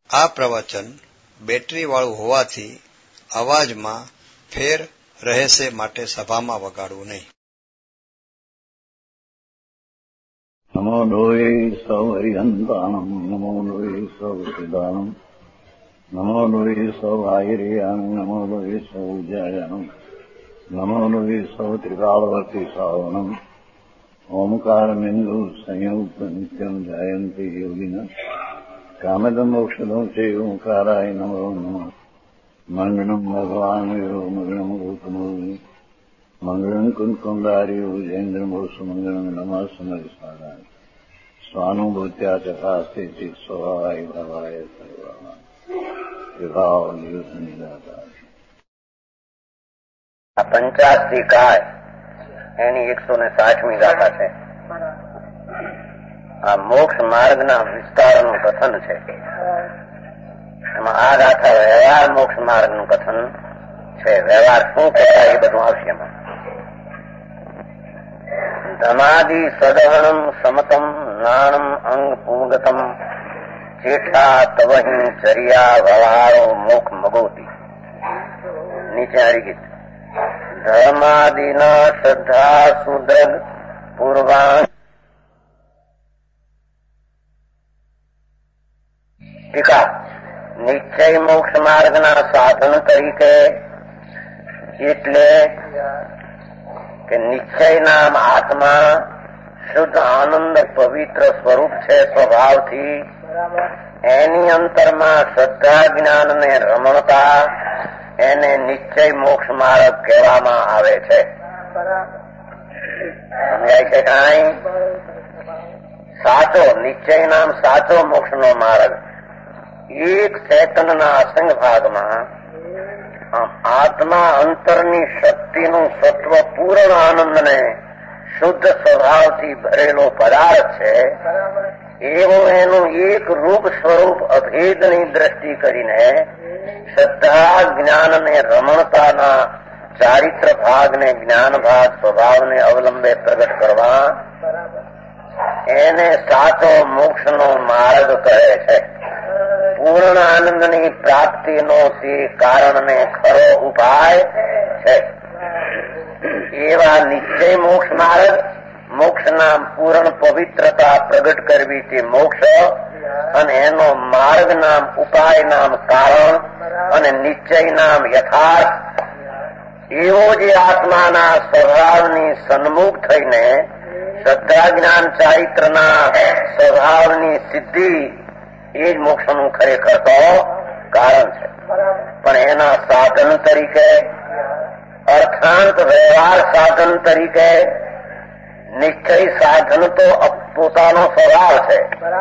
આ પ્રવચન બેટરીવાળું હોવાથી અવાજમાં ફેર રહેશે, માટે સભામાં વગાડવું નહીં. નમો લોહે સૌ હરિહંતાણમ, નમો લોહે સૌ સિદાનમ, નમો લોહે સૌ આયર્યાન, નમો લોહે સૌ જયાનમ, નમો લોહે સૌ ત્રિકાળવર્તી સાવનમ, ઓમકાર બિંદુ સંયુક્ત નિત્યમ જાયંતી યોગિના કામદમ મોક્ષદમ છે ઓંકારાય નમો નમઃ. મંગળમ ભગવાન વિરો મંગળમ ગૌતમોની મંગળમ કુંકુંડાર્યો જૈન્દ્રમોષ મંગળમ નમઃ સમરિસારાય સ્વાનુભૂત્યા ચકાસ્તે ચિત સ્વભાવાય ભાવાય સર્વાય વિભાવ નિયુત નિરાકાર. આ 50 કાળ એની 160મી ગાથા છે. આ મોક્ષ માર્ગના વિસ્તારનું કથન છે. એમાં આ ગાથા વ્યવહાર મોક્ષ માર્ગનું કથન છે. વ્યવહાર શું કહેવાય એ બધું આવશે એમાં. ધમાદિ સદહણમ સમતમ નાણમ અંગ પૂગતમ ચેઠા તવહી ચર્યા વ્યવહારો મોક્ષ મગોતી. નીચે હરિગીત. ધર્માદિના શ્રદ્ધા સુદ્રગ પૂર્વાણ ટીકા. નિશ્ચય મોક્ષ માર્ગના સાધન તરીકે એટલે કે નિશ્ચય નામ આત્મા શુદ્ધ આનંદ પવિત્ર સ્વરૂપ છે સ્વભાવથી. એની અંતરમાં શ્રદ્ધા જ્ઞાનને રમણતા એને નિશ્ચય મોક્ષ માર્ગ કહેવામાં આવે છે. સમજાય છે કાંઈ? સાચો નિશ્ચય નામ સાચો મોક્ષનો માર્ગ. એક ચેતનના અસંગ ભાગમાં આત્મા અંતરની શક્તિનું સત્વ પૂર્ણ આનંદને શુદ્ધ સ્વભાવથી ભરેલો પદાર્થ છે. એવું એનું એક રૂપ સ્વરૂપ અભેદની દ્રષ્ટિ કરીને શ્રદ્ધા જ્ઞાનને રમણતાના ચારિત્ર ભાગને જ્ઞાન ભાગ સ્વભાવને અવલંબે પ્રગટ કરવા એને સાચો મોક્ષનો માર્ગ કહે છે. પૂર્ણ આનંદની પ્રાપ્તિનો તે કારણને ખરો ઉપાય છે. એવા નિશ્ચય મોક્ષ માર્ગ, મોક્ષના પૂર્ણ પવિત્રતા પ્રગટ કરવી તે મોક્ષ, અને એનો માર્ગ નામ ઉપાય નામ કારણ, અને નિશ્ચય નામ યથાર્થ. એવો જે આત્માના સ્વભાવની સન્મુખ થઈને શ્રદ્ધા જ્ઞાન ચારિત્રના સ્વભાવની સિદ્ધિ એ જ મોક્ષનું ખરેખર તો કારણ છે. પણ એના સાધન તરીકે, અર્થાંત વ્યવહાર સાધન તરીકે નિશ્ચય સાધન તો પોતાનો સ્વભાવ છે.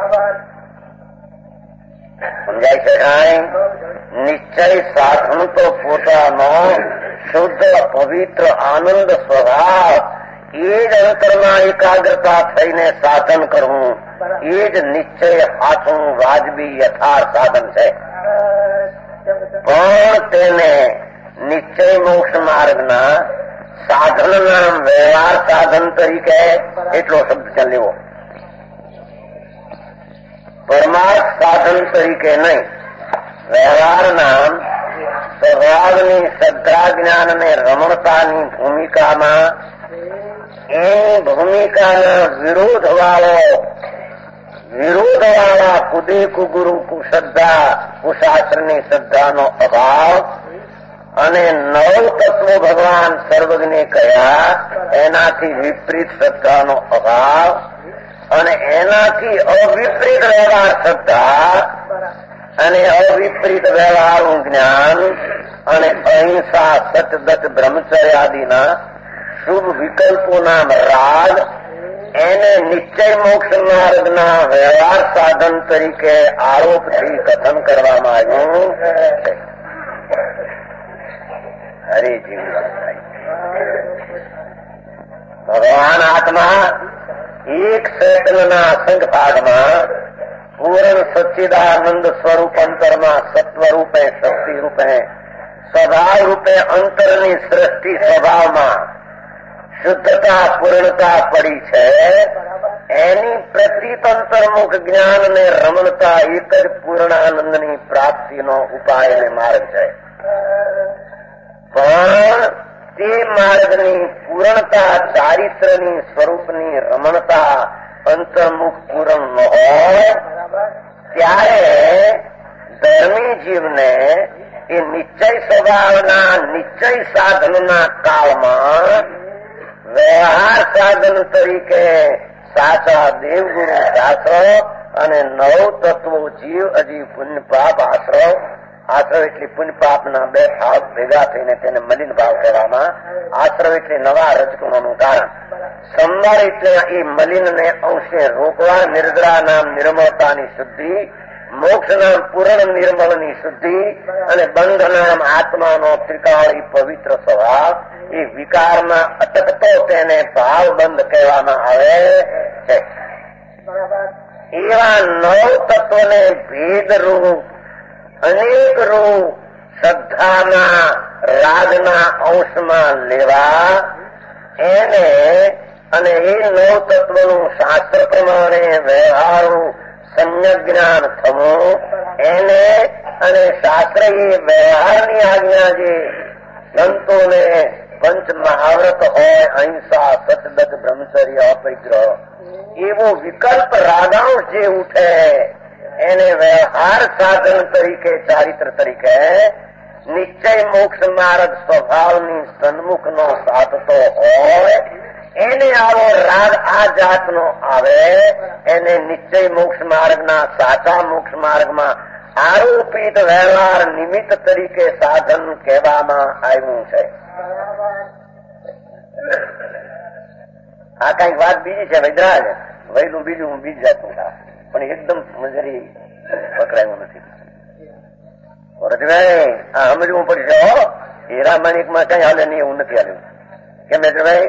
સમજાય છે કાંઈ? નિશ્ચય સાધન તો પોતાનો શુદ્ધ પવિત્ર આનંદ સ્વભાવ, એ જ અંતરમાં એકાગ્રતા થઈને સાધન કરવું, એ જ નિશ્ચય સાચું વાજબી યથાર્થ સાધન છે. પણ તેને નિશ્ચય મોક્ષ માર્ગના સાધન નામ વ્યવહાર સાધન તરીકે એટલો શબ્દ છે લેવો. પરમાર્થ સાધન તરીકે નહીં. વ્યવહાર નામ સ્વભાવની શ્રદ્ધા જ્ઞાનને રમણતાની ભૂમિકામાં એની ભૂમિકાના વિરોધવાળા કુદે કુગુરુ કુશ્રદ્ધા કુશાસ્ત્રની શ્રદ્ધાનો અભાવ અને નવ તત્વો ભગવાન સર્વજ્ઞે કહ્યા એનાથી વિપરીત શ્રદ્ધાનો અભાવ અને એનાથી અવિપરીત વ્યવહાર શ્રદ્ધા અને અવિપરીત વ્યવહારનું જ્ઞાન અને અહિંસા સતદત બ્રહ્મચર્ય આદિના શુભ વિકલ્પોના રાગ એને નિશ્ચય મોક્ષ માર્ગના વ્યવહાર સાધન તરીકે આરોપથી કથન કરવામાં આવ્યું છે. હરિજી ભગવાન આત્મા એક ચેતનના અસંગ ભાગમાં પૂર્ણ સચ્ચિદાનંદ સ્વરૂપ અંતરમાં સત્વ રૂપે શક્તિ રૂપે સ્વભાવ રૂપે અંતરની સૃષ્ટિ સ્વભાવમાં શુદ્ધતા પૂર્ણતા પડી છે એની પ્રતિતંતરમુખ જ્ઞાન ને રમણતા એક જ પૂર્ણાનંદની પ્રાપ્તિનો ઉપાય અને માર્ગ છે. પણ તે માર્ગની પૂર્ણતા ચારિત્રની સ્વરૂપની રમણતા અંતર્મુખ પૂર્ણ ન હોય ત્યારે ધર્મી જીવને એ નિશ્ચય સ્વભાવના નિશ્ચય સાધનના કાળમાં વ્યવહાર સાધન તરીકે સાચા દેવગુરુ શાસ્ત્ર અને નવ તત્વો જીવ અજી પુણ્ય પાપ આશ્રવ એટલે પુણ્ય પાપના બે ભાવ ભેગા થઈને તેને મલિન ભાવ કહેવામાં. આશ્રવ એટલે નવા રજગુણોનું કારણ. સંવર એટલે એ મલિનને અંશે રોકવા. નિર્જરા નામ નિર્મળતાની શુદ્ધિ, મોક્ષ નામ પૂર્ણ નિર્મળની શુદ્ધિ અને બંધ નામ આત્માનો ત્રિકાળી પવિત્ર સ્વભાવ. એ વિકારમાં અટકતો તેને ભાવબંધ કહેવામાં આવે છે. એવા નવ તત્વને ભેદરૂપ અનેક રૂપ શ્રદ્ધાના રાગના અંશમાં લેવા એને અને એ નવ તત્વનું શાસ્ત્ર પ્રમાણે વ્યવહારનું સમ્યક જ્ઞાન થવું એને અને શાસ્ત્ર એ વ્યવહારની આજ્ઞા જે સંતોને પંચ મહાવ્રત હોય અહિંસા સતદત બ્રહ્મચર્ય અપરિગ્રહ એવો વિકલ્પ રાગાંશ જે ઉઠે એને વ્યવહાર સાધન તરીકે ચારિત્ર તરીકે નિશ્ચય મોક્ષ માર્ગ સ્વભાવની સન્મુખનો સાધતો હોય એને આવો રાગ આ જાતનો આવે એને નિશ્ચય મોક્ષ માર્ગના સાચા મોક્ષ માર્ગમાં આરોપિત વ્યવહાર નિમિત્ત તરીકે સાધન કહેવામાં આવ્યું છે. આ કઈક વાત બીજી છે વૈદરાજ, વૈલું બીજું હું બીજ જાતું પણ એકદમ મજરી પકડાયું નથી. રજભાઈ આ સમજવું પડશે. હીરા માણિકમાં કઈ હાલે નહીં એવું નથી હાલ્યું. કેમ રજભાઈ?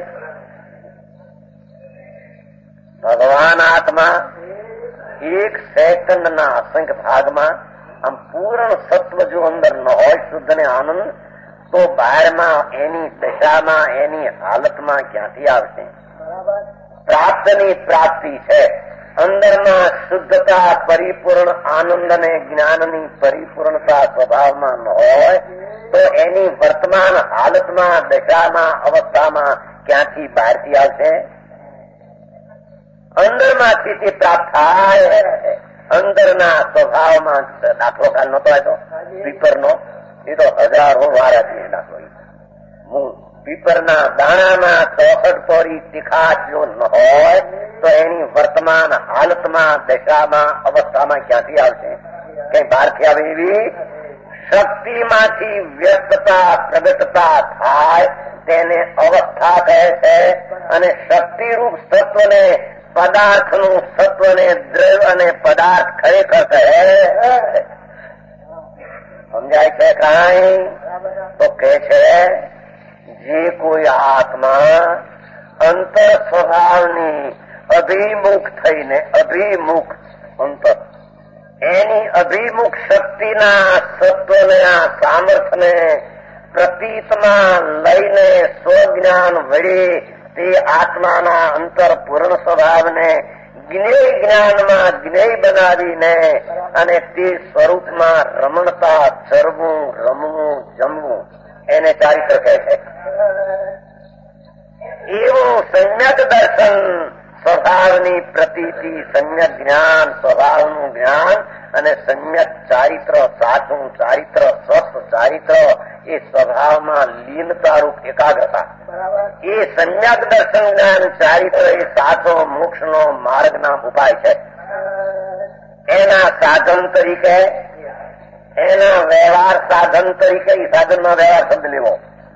ભગવાન આત્મા એક સેકન્ડના અસંખ્ય ભાગમાં આમ પૂર્ણ સત્વ જો અંદર ન હોય શુદ્ધ ને આનંદ તો બહારમાં એની દશામાં એની હાલતમાં ક્યાંથી આવશે? પ્રાપ્તની પ્રાપ્તિ છે. અંદરમાં શુદ્ધતા પરિપૂર્ણ આનંદ અને જ્ઞાનની પરિપૂર્ણતા સ્વભાવમાં ન હોય તો એની વર્તમાન હાલતમાં દશામાં અવસ્થામાં ક્યાંથી બહારથી આવશે? અંદરમાંથી તે પ્રાપ્ત થાય. અંદરના સ્વભાવમાં દાખલો કાલ નતો આવ્યો પીપરનો, એ તો હજારો વારાથી દાખલો. પીપરના દાણામાં 64 પોરી તીખાશ જો ન હોય તો એની વર્તમાન હાલતમાં દશામાં અવસ્થામાં ક્યાંથી આવશે? કઈ બહારથી આવે એવી શક્તિમાંથી વ્યસ્તતા પ્રગટતા થાય તેને અવસ્થા કહે છે. અને શક્તિરૂપ સત્વને પદાર્થનું સત્વને દ્રવ્ય અને પદાર્થ ખરેખર કહે. સમજાય છે કાંઈ? તો કે છે જે કોઈ આત્મા અંતર સ્વભાવની અભિમુખ થઈને અભિમુખ અંતર એની અભિમુખ શક્તિના સત્વને આ સામર્થ્યને પ્રતીતમાં લઈને સ્વજ્ઞાન વડે તે આત્માના અંતર પૂર્ણ સ્વભાવને જ્ઞેય જ્ઞાનમાં જ્ઞેય બનાવીને અને તે સ્વરૂપમાં રમણતા ચરવું રમવું જમવું એને ચારિત્ર કહે છે. એવું સમ્યક દર્શન સ્વભાવની પ્રતીતિ, સમ્યક જ્ઞાન સ્વભાવનું જ્ઞાન અને સમ્યક ચારિત્ર સાચું ચારિત્ર સ્વસ્થ ચારિત્ર એ સ્વભાવમાં લીનતારૂપ એકાગ્રતા એ સમ્યક દર્શન જ્ઞાન ચારિત્ર એ સાચો મોક્ષનો માર્ગના ઉપાય છે. એના સાધન તરીકે એના વ્યવહાર સાધન તરીકે એ સાધનનો વ્યવહાર શબ્દ લેવો.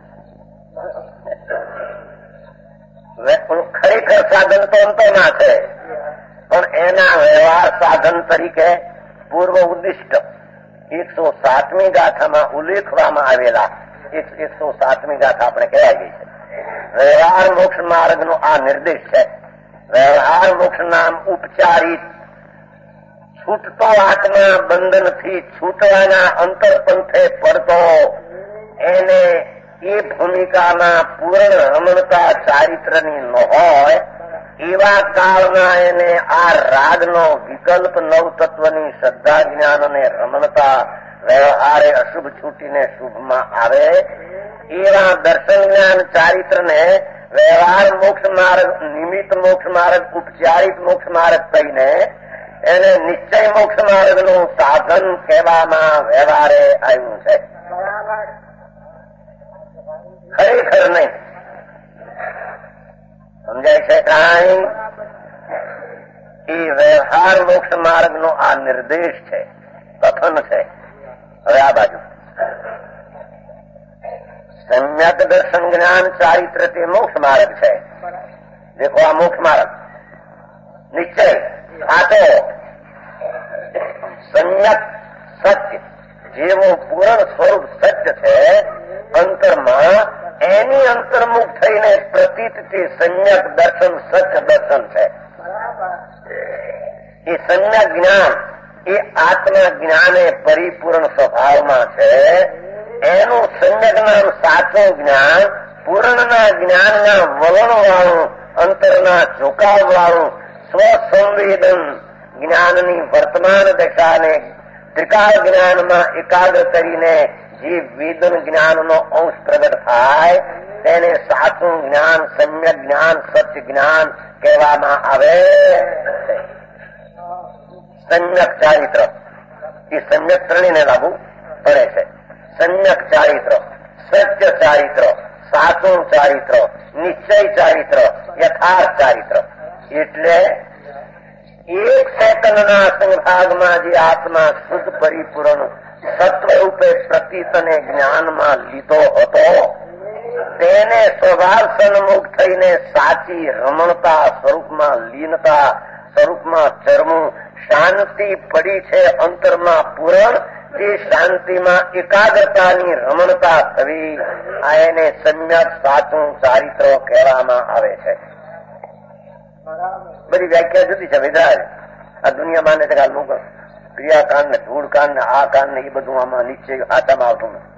ખરેખર સાધન તો અંતમાં છે પણ એના વ્યવહાર સાધન તરીકે પૂર્વ ઉદ્દિષ્ટ 107મી ગાથામાં ઉલ્લેખવામાં આવેલા 107મી ગાથા આપણે કહેવાય ગઈ છે. વ્યવહાર મોક્ષ માર્ગનો આ નિર્દેશ છે. વ્યવહાર મોક્ષ નામ ઉપચારિત છૂટતો આત્મા બંધનથી છૂટવાના અંતરપંથે પડતો એને એ ભૂમિકાના પૂર્ણ રમણતા ચારિત્રની ન હોય એવા કાળના એને આ રાગનો વિકલ્પ નવતત્વની શ્રદ્ધા જ્ઞાન અને રમણતા વ્યવહારે અશુભ છૂટીને શુભમાં આવે એવા દર્શન જ્ઞાન ચારિત્રને વ્યવહાર મોક્ષ માર્ગ, નિમિત્ત મોક્ષ માર્ગ, ઉપચારિત મોક્ષ માર્ગ કહીને એને નિશ્ચય મોક્ષ માર્ગનું સાધન કહેવામાં વ્યવહારે આવ્યું છે. ખરેખર નહીં. સમજાય છે કાંઈ? એ વ્યવહાર મોક્ષ માર્ગનો આ નિર્દેશ છે, કથન છે. હવે આ બાજુ સમ્યક દર્શન જ્ઞાન ચારિત્ર તે મોક્ષ માર્ગ છે. દેખો આ મોક્ષ માર્ગ નિશ્ચય આ તો સમ્યક સત્ય જેવું પૂર્ણ સ્વરૂપ સત્ય છે અંતરમાં, એની અંતર્મુખ થઈને પ્રતીત તે સમ્યક દર્શન સત્ય દર્શન છે. એ સમ્યક જ્ઞાન એ આત્મા જ્ઞાને પરિપૂર્ણ સ્વભાવમાં છે. એનું સમ્યક નામ સાચું જ્ઞાન, પૂર્ણના જ્ઞાનના વલણ વાળું, અંતરના ઝુકાવ વાળું, સ્વસંવેદન જ્ઞાનની વર્તમાન દશાને ત્રિકાળ જ્ઞાનમાં એકાગ્ર કરીને જે વેદન જ્ઞાનનો અંશ પ્રગટ થાય તેને સાચું જ્ઞાન, સમ્યક જ્ઞાન, સત્ય જ્ઞાન કહેવામાં આવે. સમ્યક ચારિત્ર એ સમ્યક ત્રણેયને લાગુ પડે છે. સમ્યક ચારિત્ર, સત્ય ચારિત્ર, સાચું ચારિત્ર, નિશ્ચય ચારિત્ર, યથાર્થ ચારિત્ર. એટલે એક સેકન્ડના સંભાગમાં જે આત્મા શુદ્ધ પરિપૂર્ણ સત્વરૂપે પ્રતીત અને જ્ઞાનમાં લીધો હતો તેને સ્વભાવ સન્મુખ થઈને સાચી રમણતા સ્વરૂપમાં લીનતા સ્વરૂપમાં ચરમું શાંતિ પડી છે અંતરમાં પૂરણ. તે શાંતિમાં એકાગ્રતાની રમણતા થવી આ એને સમ્યક સાચું ચારિત્ર કહેવામાં આવે છે. બધી વ્યાખ્યા જુદી છે. વિધાય આ દુનિયા માને છે કે લોકો ક્રિયાકાંડ ને ધૂળકાંડ ને આ કાંડ ને એ બધું આમાં નિશ્ચય હાથામાં આવતું નથી.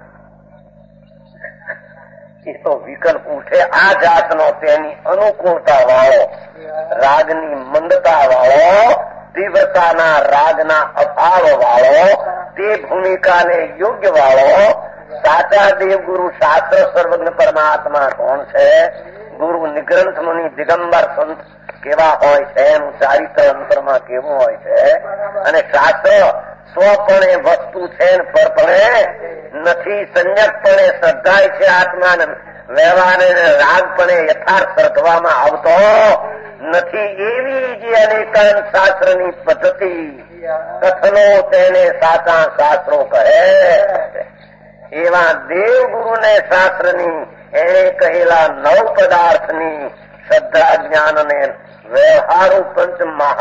એ તો વિકલ્પ ઉઠે આ જાતનો, તેની અનુકૂળતા વાળો, રાગની મંદતા વાળો, તીવ્રતાના રાગના અભાવ વાળો, તે ભૂમિકાને યોગ્ય વાળો સાચા દેવગુરુ શાસ્ત્ર સર્વજ્ઞ પરમાત્મા કોણ છે? ગુરુ નિગ્રંથ મુનિ દિગંબર સંત કેવા હોય છે, એનું ચારિત્ર અંતરમાં કેવું હોય છે, અને શાસ્ત્ર સ્વપણે વસ્તુ છે ને પરપણે નથી, સંયકપણે શ્રદ્ધાય છે આત્માને, વ્યવહારે રાગપણે યથાર્થ શ્રદ્ધવામાં આવતો નથી. એવી જે અનેકાંત શાસ્ત્રની પદ્ધતિ કથનો તેને સાચા શાસ્ત્રો કહે. એવા દેવગુરુને શાસ્ત્રની એને કહેલા નવ પદાર્થની શ્રદ્ધા જ્ઞાન અને વ્યવહારો પંચ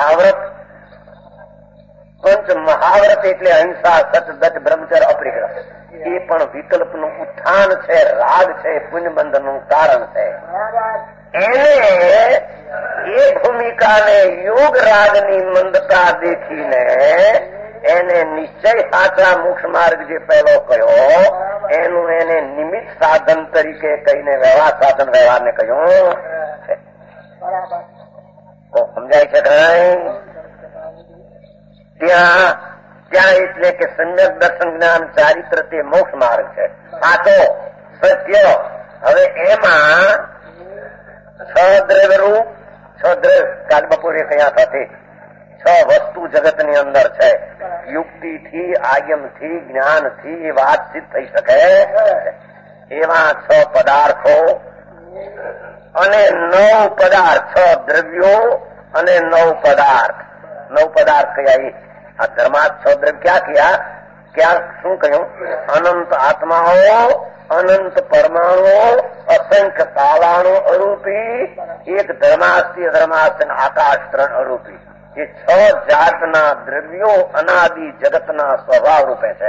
મહાવ્રત એટલે અહિંસા, સત, દત્ત, બ્રહ્મચર્ય, અપરિગ્રહ એ પણ વિકલ્પનું ઉત્થાન છે, રાગ છે, પુણ્યબંધનનું કારણ છે. એને એ ભૂમિકાને યોગ રાગની મંદતા દેખીને એને નિશ્ચય સાચા મોક્ષ માર્ગ જે પહેલો કયો એનું એને નિમિત્ત સાધન તરીકે કહીને વ્યવહાર સાધન વ્યવહારને કહ્યું છે. સમજાય છે કઈ? ત્યાં એટલે કે સમ્યક દર્શન જ્ઞાન ચારિત્ર તે મોક્ષ માર્ગ છે, સાચો સત્ય. હવે એમાં છ દ્રવ્ય રૂપ, છ દ્રવ્ય કાલ બપોરે કયા સાથે 6 વસ્તુ જગતની અંદર છે. યુક્તિથી, આયમથી, જ્ઞાનથી એ વાતચીત થઈ શકે એવા 6 પદાર્થો અને 9 પદાર્થ, 6 દ્રવ્યો અને 9 પદાર્થ. 9 પદાર્થ કયા? આ ધર્માર્થ 6 દ્રવ્ય ક્યાં કયા? ક્યાં શું કહ્યું? અનંત આત્માઓ, અનંત પરમાણુઓ, અસંખ્ય તાલાણો અરૂપી, એક ધર્માસ્તી અધર્માસ્તી આકાશ 3 અરૂપી. એ 6 જાતના દ્રવ્યો અનાદિ જગતના સ્વભાવ રૂપે છે.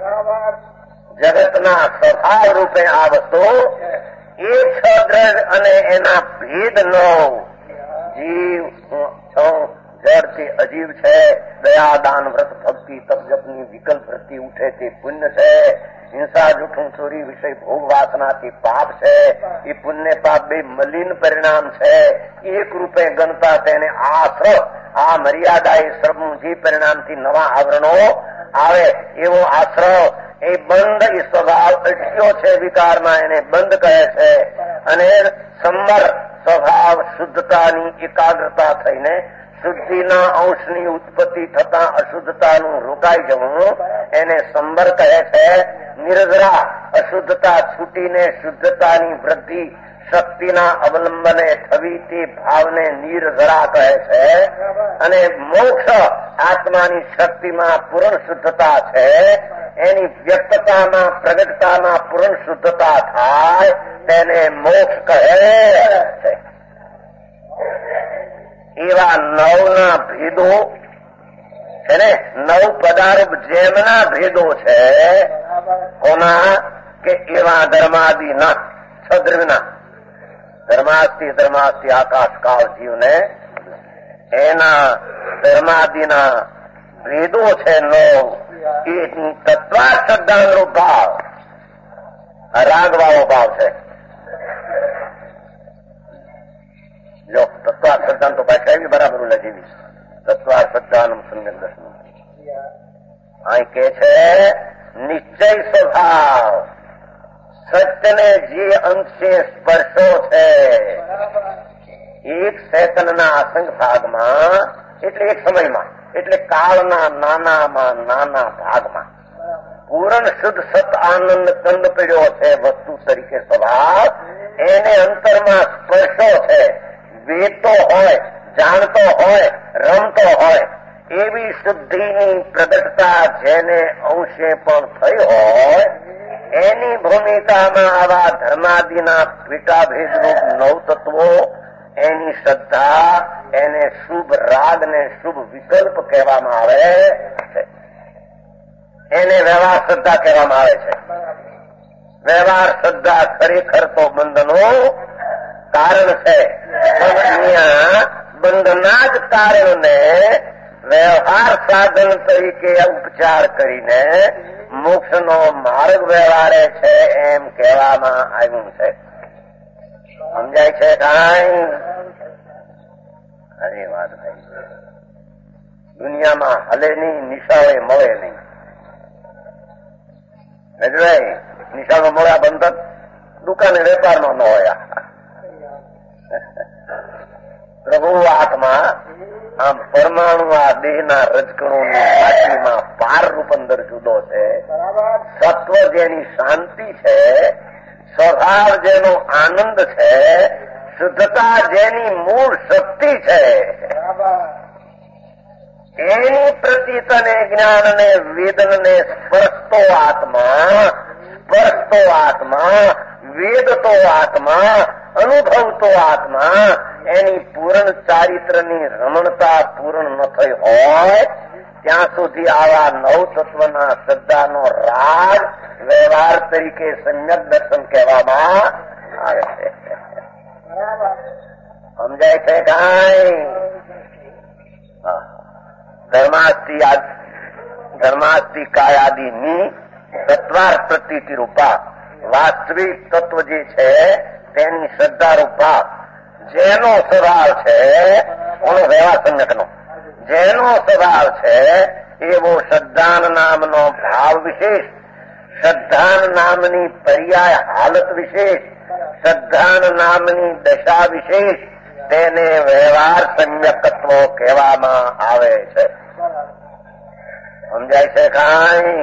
જગતના સ્વભાવ રૂપે આ વસ્તુ એ 6 દ્રવ્ય અને એના ભેદ 9 જીવ, જળ તે અજીવ છે. દયા, દાન, વ્રત, ભક્તિ, તપ જપની વિકલ્પ વૃત્તિ ઉઠે તે પુણ્ય છે. હિંસા, જૂઠું, ચોરી, વિષય ભોગ વાસનાથી પાપ છે. એ પુણ્ય પાપ બે મલિન પરિણામ છે. એક રૂપે ગણતા તેને આશ્રવ, આ મર્યાદા એ શ્રમનું જે પરિણામથી નવા આવરણો આવે એવો આશ્રવ, એ બંધ, એ સ્વભાવ અટક્યો છે વિકારમાં, એને બંધ કહે છે. અને સંબર સ્વભાવ શુદ્ધતાની એકાગ્રતા થઈને શુદ્ધિના અંશની ઉત્પત્તિ થતા અશુદ્ધતાનું રોકાઈ જવું એને સંબર કહે છે. નિર્જરા અશુદ્ધતા છૂટીને શુદ્ધતાની વૃદ્ધિ શક્તિના અવલંબને થવી તે ભાવને નિર્જરા કહે છે. અને મોક્ષ આત્માની શક્તિમાં પૂર્ણ શુદ્ધતા છે. એની વ્યક્તતામાં પ્રગટતામાં પૂર્ણ શુદ્ધતા થાય તેને મોક્ષ કહે છે. એવા નવના ભેદો છે ને, નવ પદાર્થ જેમના ભેદો છે કોના કે એવા ધર્માદિના છદ્રવિના ધર્માસ્તિ આકાશ કાળ જીવને એના ધર્માદિના ભેદો છે નવ. એની તત્વા શ્રદ્ધાનો ભાવ રાગવાળો ભાવ છે. જો તત્વા શ્રદ્ધા તો ભાષા એવી બરાબર લખેલી, તત્વા શ્રદ્ધાનું સમ્યક દર્શન. અહીં કે છે નિશ્ચય સ્વભાવ સત્યને જે અંશે સ્પર્શો છે એક સેકન્ડના અસંગ ભાગમાં, એટલે એક સમયમાં, એટલે કાળના નાનામાં નાના ભાગમાં પૂર્ણ શુદ્ધ સત આનંદ કંદ પડ્યો છે વસ્તુ તરીકે સ્વભાવ. એને અંતરમાં સ્પર્શો છે, વેતો હોય, જાણતો હોય, રમતો હોય એવી શુદ્ધિની પ્રગટતા જેને અંશે પણ થઈ હોય એની ભૂમિકામાં આવા ધર્માદિના પીટાભેદ રૂપ નવ તત્વો, એની શ્રદ્ધા, એને શુભ રાગ ને શુભ વિકલ્પ કહેવામાં આવે છે. એને વ્યવહાર શ્રદ્ધા કહેવામાં આવે છે. વ્યવહાર શ્રદ્ધા ખરેખર તો બંધનું કારણ છે, પણ અહીંયા બંધના જ કારણને વ્યવહાર સાધન તરીકે ઉપચાર કરીને મોક્ષનો માર્ગ વ્યવહારે છે એમ કહેવામાં આવ્યું છે. સમજાય છે કાંઈ? અરે વાત ભાઈ, દુનિયામાં હલે નહીં, નિશાળે મળે નહીં. નિશાળમાં મળ્યા બંધક, દુકાને વેપારમાં ન હોય. પ્રભુ આત્મા આમ પરમાણુ આ દેહના રજકણોની માટીમાં પાર રૂપ અંદર જુદો છે. સત્વ જેની શાંતિ છે, સ્વભાવ જેનો આનંદ છે, શુદ્ધતા જેની મૂળ શક્તિ છે, એની પ્રતીતને જ્ઞાનને વેદનને સ્પર્શતો આત્મા, વેદતો આત્મા, અનુભવતો આત્મા, એની પૂર્ણ ચારિત્રની રમણતા પૂર્ણ ન થઈ હોય ત્યાં સુધી આવા નવ તત્વના શ્રદ્ધાનો રાગ વ્યવહાર તરીકે સમ્યક દર્શન કહેવામાં આવે છે. સમજાય છે કાંઈ? ધર્માસ્તિ કાયાદિની તત્વાર પ્રતીતિ રૂપા વાસ્તવિક તત્વ જે છે તેની શ્રદ્ધા રૂપા જેનો સ્વભાવ છે, કોનો વ્યવહાર સમ્યકનો જેનો સ્વભાવ છે એવો શ્રદ્ધાન નામનો ભાવ વિશેષ, શ્રદ્ધાન નામની પર્યાય હાલત વિશેષ, શ્રદ્ધાન નામની દશા વિશેષ, તેને વ્યવહાર સમ્યકત્વ કહેવામાં આવે છે. સમજાય છે કાંઈ?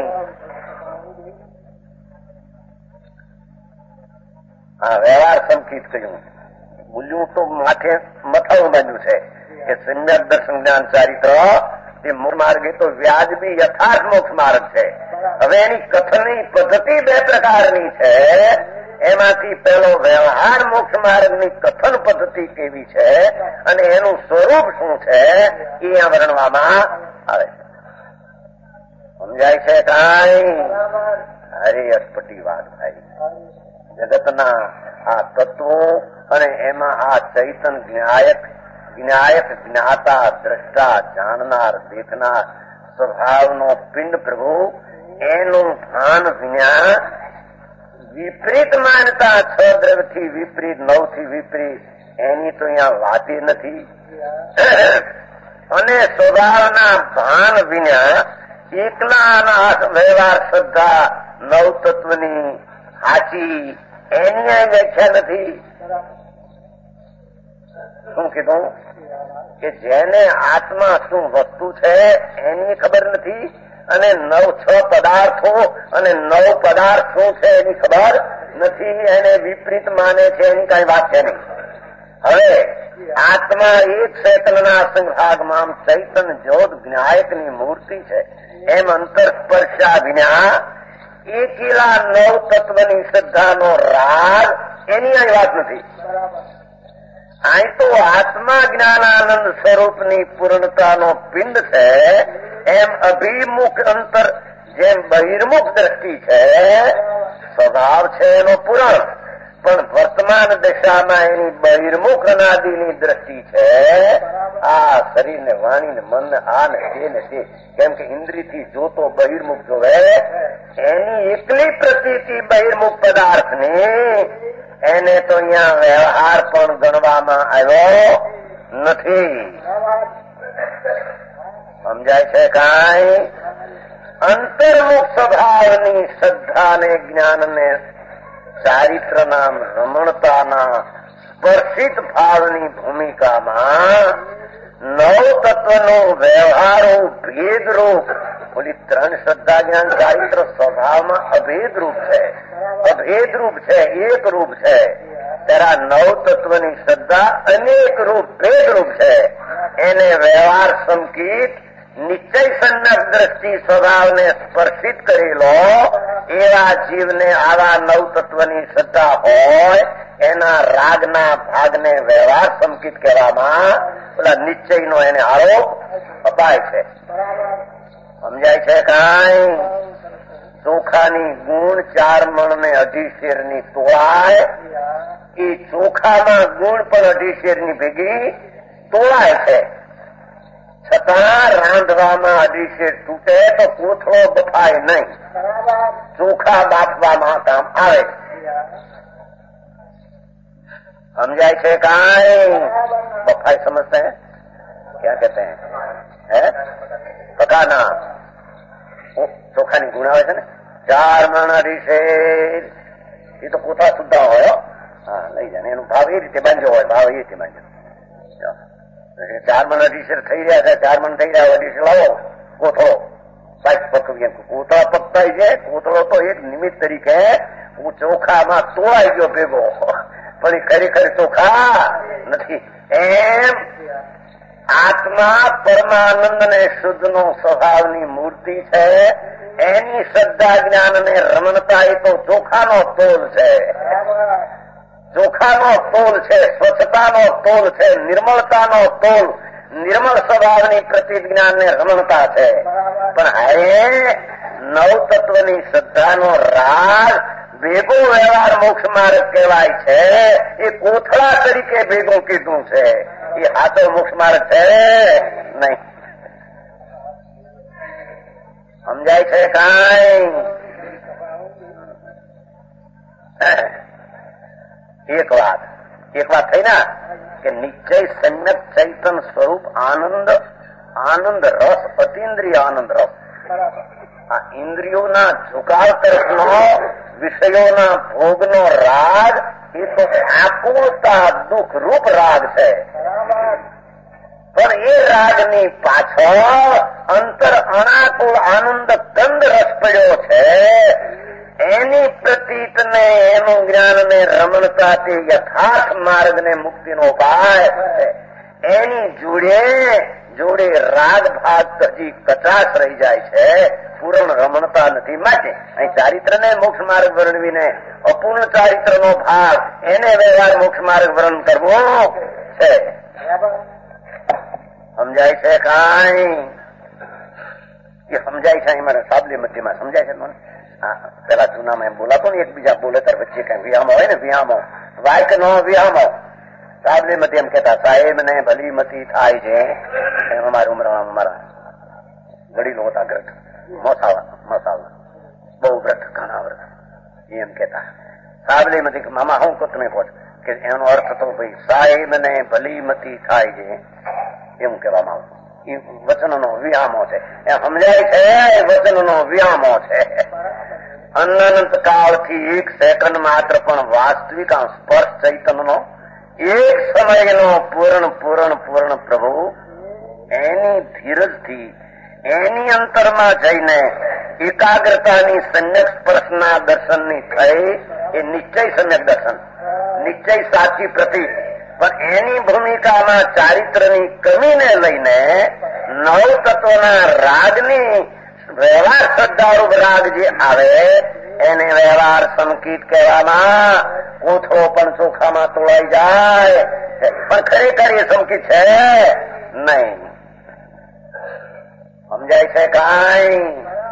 હા, વ્યવહાર સંકિત કહ્યું, બોલ્યું તો માથે મથાવું બાજુ છે કે સમ્યક દર્શન જ્ઞાન ચારિત્ર એ મૂળ માર્ગ એ તો વ્યાજબી યથાર્થ મોક્ષ માર્ગ છે. હવે એની કથનની પદ્ધતિ બે પ્રકારની છે. એમાંથી પહેલો વ્યવહાર મોક્ષ માર્ગની કથન પદ્ધતિ કેવી છે અને એનું સ્વરૂપ શું છે એ અહીંયા વર્ણવામાં આવે છે. સમજાય છે કાંઈ? હરે અટપટી વાત ભાઈ. જગતના આ તત્વો અને એમાં આ ચૈતન જ્ઞાયક જ્ઞાયક, જ્ઞાતા, દ્રષ્ટા, જાણનાર, દેખનાર સ્વભાવનો પિંડ પ્રભુ એનું ભાન વિના વિપરીત માનતા 6 દ્રવ્યથી વિપરીત, 9થી વિપરીત એની તો અહીંયા વાત નથી. અને સ્વભાવના ભાન વિના એકલાના વ્યવહાર શ્રદ્ધા 9 તત્વની સાચી એની વ્યાખ્યા નથી. શું કીધું કે જેને આત્મા શું વસ્તુ છે એની ખબર નથી અને 9 પદાર્થો અને 9 પદાર્થ શું છે એની ખબર નથી, એને વિપરીત માને છે, એની કઈ વાત છે નહીં. હવે આત્મા એક ચેતનના સંભાગમાં ચૈતન જ્યોત જ્ઞાયકની મૂર્તિ છે એમ અંતર સ્પર્શા વિના એકેલા 9 તત્વની શ્રદ્ધાનો રાગ એની અહીં વાત નથી. અહીં તો આત્મા જ્ઞાનાનંદ સ્વરૂપની પૂર્ણતાનો પિંડ છે એમ અભિમુખ અંતર જેમ બહિર્મુખ દ્રષ્ટિ છે, સ્વભાવ છે એનો પૂરણ, પણ વર્તમાન દશામાં એની બહિર્મુખ અનાદિની દ્રષ્ટિ છે. આ શરીર ને વાણી ને મન ને આ ને તે, કેમ કે ઇન્દ્રિયથી જોતો બહિર્મુખ જોવે, એની એકલી પ્રતીતિ બહિર્મુખ પદાર્થની એને તો અહીંયા વ્યવહાર પણ ગણવામાં આવ્યો નથી. સમજાય છે કાંઈ? અંતર્મુખ સ્વભાવની શ્રદ્ધાને જ્ઞાનને ચારિત્રના રમણતાના સ્પર્શિત ભાવની ભૂમિકામાં 9 તત્વનું વ્યવહારો ભેદરૂપ, બોલી 3 શ્રદ્ધા જ્ઞાન ચારિત્ર સ્વભાવમાં અભેદરૂપ છે, અભેદરૂપ છે, એક રૂપ છે. ત્યારે 9 તત્વની શ્રદ્ધા અનેક રૂપ ભેદરૂપ છે. એને વ્યવહાર સંકિત નિશ્ચય સન્નક દ્રષ્ટિ સ્વભાવને સ્પર્શિત કરેલો એવા જીવને આવા 9 તત્વની શ્રદ્ધા હોય એના રાગના ભાગને વ્યવહાર સંકિત કહેવામાં પેલા નિશ્ચયનો એને આરોપ અપાય છે. સમજાય છે કાંઈ? ચોખાની ગુણ 4 મણ ને 2.5 શેરની તોળાય, એ ચોખામાં ગુણ પણ 2.5 શેરની ભેગી તોળાય છે, છતાં રાંધવામાં 2.5 શેર તૂટે તો કોથળો બફાય નહીં, ચોખા બાફવામાં કામ આવે. સમજાય છે કાંઈ? બફાઈ સમજते हैं क्या कहते हैं? પકાના ચોખાની ગુણ આવે છે ને, 4 મણ 2.5 શેર, એ તો કોથળા સુદ્ધા હોય. હા, લઈ જાય એનો ભાવ એ રીતે બાંધ્યો હોય, ભાવ એ રીતે બાંધ્યો. 4 મણ 2.5 શેર થઈ રહ્યા છે, 4 મણ થઈ રહ્યા 2.5 શેર લાવો કોથળો સાઈડ પકવીએ. કોથળા પકવાય છે, કોથળો તો એક નિમિત્ત તરીકે ચોખામાં તોળાઈ ગયો ભેગો, પણ એ ખરેખર ચોખા નથી. એમ આત્મા પરમાનંદ ને શુદ્ધ નો સ્વભાવની મૂર્તિ છે, એની શ્રદ્ધા જ્ઞાન ને રમણતા એ તો ચોખાનો તોલ છે, ચોખાનો તોલ છે, સ્વચ્છતાનો તોલ છે, નિર્મળતાનો તોલ, નિર્મળ સ્વભાવની પ્રતિજ્ઞાન ને રમણતા છે. પણ હવે 9 તત્વની શ્રદ્ધાનો રાગ ભેગો વ્યવહાર મોક્ષ માર્ગ કહેવાય છે, એ કોથળા તરીકે ભેગું કીધું છે, એ હાથો મોક્ષ માર્ગ છે નહીં. સમજાય છે કાંઈ? એક વાત થઈ ને કે નિશ્ચય સમ્યક ચૈતન સ્વરૂપ આનંદ રસ, અતિન્દ્રિય આનંદ રસ. આ ઇન્દ્રિયોના ઝુકાવ તરફનો, વિષયોના ભોગનો રાગ એ તો આકુળતા દુઃખ રૂપ રાગ છે. પણ એ રાગની પાછળ અંતર અનાકુળ આનંદ કંદ રસ પડ્યો છે. એની પ્રતીતને, એનું જ્ઞાનને રમણતા તે યથાર્થ માર્ગને મુક્તિનો ઉપાય છે. એની જોડે રાગ ભાગ હજી કચાશ રહી જાય છે, પૂર્ણ રમણતા નથી. માટે અહીં ચારિત્રને મોક્ષ માર્ગ વર્ણવીને અપૂર્ણ ચારિત્રનો ભાગ એને વ્યવહાર મોક્ષ માર્ગ વર્ણન કરવો છે. સમજાય છે કાંઈ? એ સમજાય છે મારા સાબલી મધ્યમાં સમજાય છે મને. હા, પેલા જૂનામાં એમ બોલાતો ને, એકબીજા બોલે તાર વચ્ચે કઈ વિહામો હોય ને, વિહામો વાયક નો વિહામો, સાબલીમતી એમ કહેતા સાહેબ ને ભલી મતી થાય છે એમ અમારી ઉમરમાં અમારા વડીલો હતા ગ્રથ મસાલા બહુ વ્રત ઘણા વ્રત એમ કહેતા સાબલીમતી મામા હું કહું તમે કહો કે એનો અર્થ તો ભાઈ સાહેબ ને ભલી મતી થાય છે એવું કહેવામાં આવતું. એ વચનનો વિહામો છે, એ સમજાય છે વચનનો વિહામો છે. અનંત કાળથી એક સેકન્ડ માત્ર પણ વાસ્તવિક સ્પર્શ ચૈતન્યનો એક સમયનો પૂર્ણ પ્રભુ એની ધીરજથી એની અંતરમાં જઈને એકાગ્રતાની સમ્યક સ્પર્શના દર્શનની થઈ એ નિશ્ચય સમ્યક દર્શન, નિશ્ચય સાચી પ્રતિ. પણ એની ભૂમિકામાં ચારિત્રની કમીને લઈને નવ તત્વના રાગની વ્યવહાર શ્રદ્ધારૂપ રાગ જે આવે એને વ્યવહાર સંકિત કહેવામાં. કોથળો પણ ચોખામાં તોળાઈ જાય પણ ખરેખર એ સંકિત છે નહીં. સમજાય છે કાંઈ?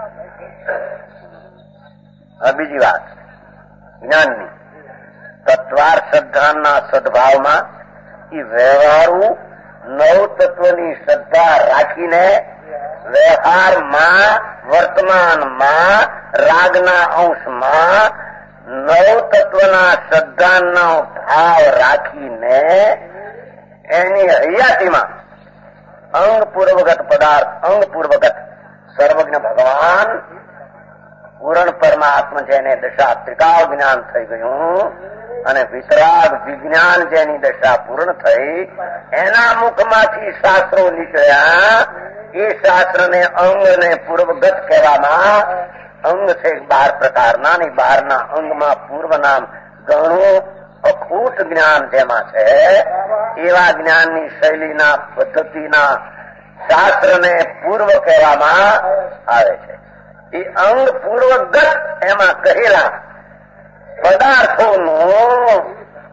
બીજી વાત જ્ઞાનની તત્વાર શ્રદ્ધાના સદભાવમાં એ વ્યવહારુ નવ તત્વની શ્રદ્ધા રાખીને વ્યવહારમાં વર્તમાનમાં રાગના અંશમાં નવ તત્વના શ્રદ્ધાનો ભાવ રાખીને એની હૈયાતીમાં અંગપૂર્વગત પદાર્થ, અંગપૂર્વગત સર્વજ્ઞ ભગવાન પૂર્ણ પરમાત્મા જેને દશા ત્રિકાળ જ્ઞાન થઈ ગયું અને વિતરાગ વિજ્ઞાન જેની દશા પૂર્ણ થઈ એના મુખમાંથી શાસ્ત્રો નીકળ્યા. એ શાસ્ત્રને અંગને પૂર્વગત કહેવામાં. અંગ છે 12 પ્રકારના ને 12ના અંગમાં પૂર્વ નામ ઘણું અખૂટ જ્ઞાન જેમાં છે એવા જ્ઞાનની શૈલીના પદ્ધતિના શાસ્ત્રને પૂર્વ કહેવામાં આવે છે. એ અંગ પૂર્વગત એમાં કહેલા પદાર્થોનું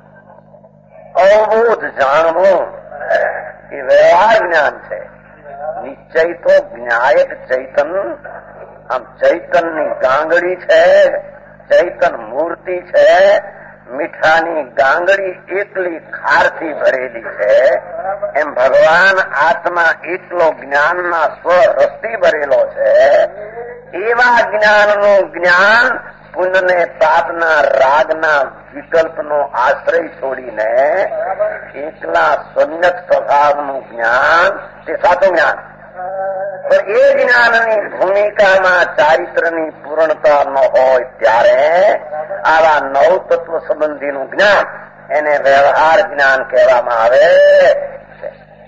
અવબોધ જાણવું એ વ્યવહાર જ્ઞાન છે. નિશ્ચય તો જ્ઞાયક ચૈતન, આમ ચૈતનની ગાંગડી છે, ચૈતન મૂર્તિ છે. મીઠાની ગાંગડી એકલી ખારથી ભરેલી છે એમ ભગવાન આત્મા એટલો જ્ઞાનના સ્વરસથી ભરેલો છે. એવા જ્ઞાનનું જ્ઞાન પુણ્યને પાપના રાગના વિકલ્પનો આશ્રય છોડીને એકલા સમ્યક સ્વભાવનું જ્ઞાન તે સાચું જ્ઞાન. પણ એ જ્ઞાનની ભૂમિકામાં ચારિત્રની પૂર્ણતા ન હોય ત્યારે આવા નવ તત્વ સંબંધીનું જ્ઞાન એને વ્યવહાર જ્ઞાન કહેવામાં આવે છે.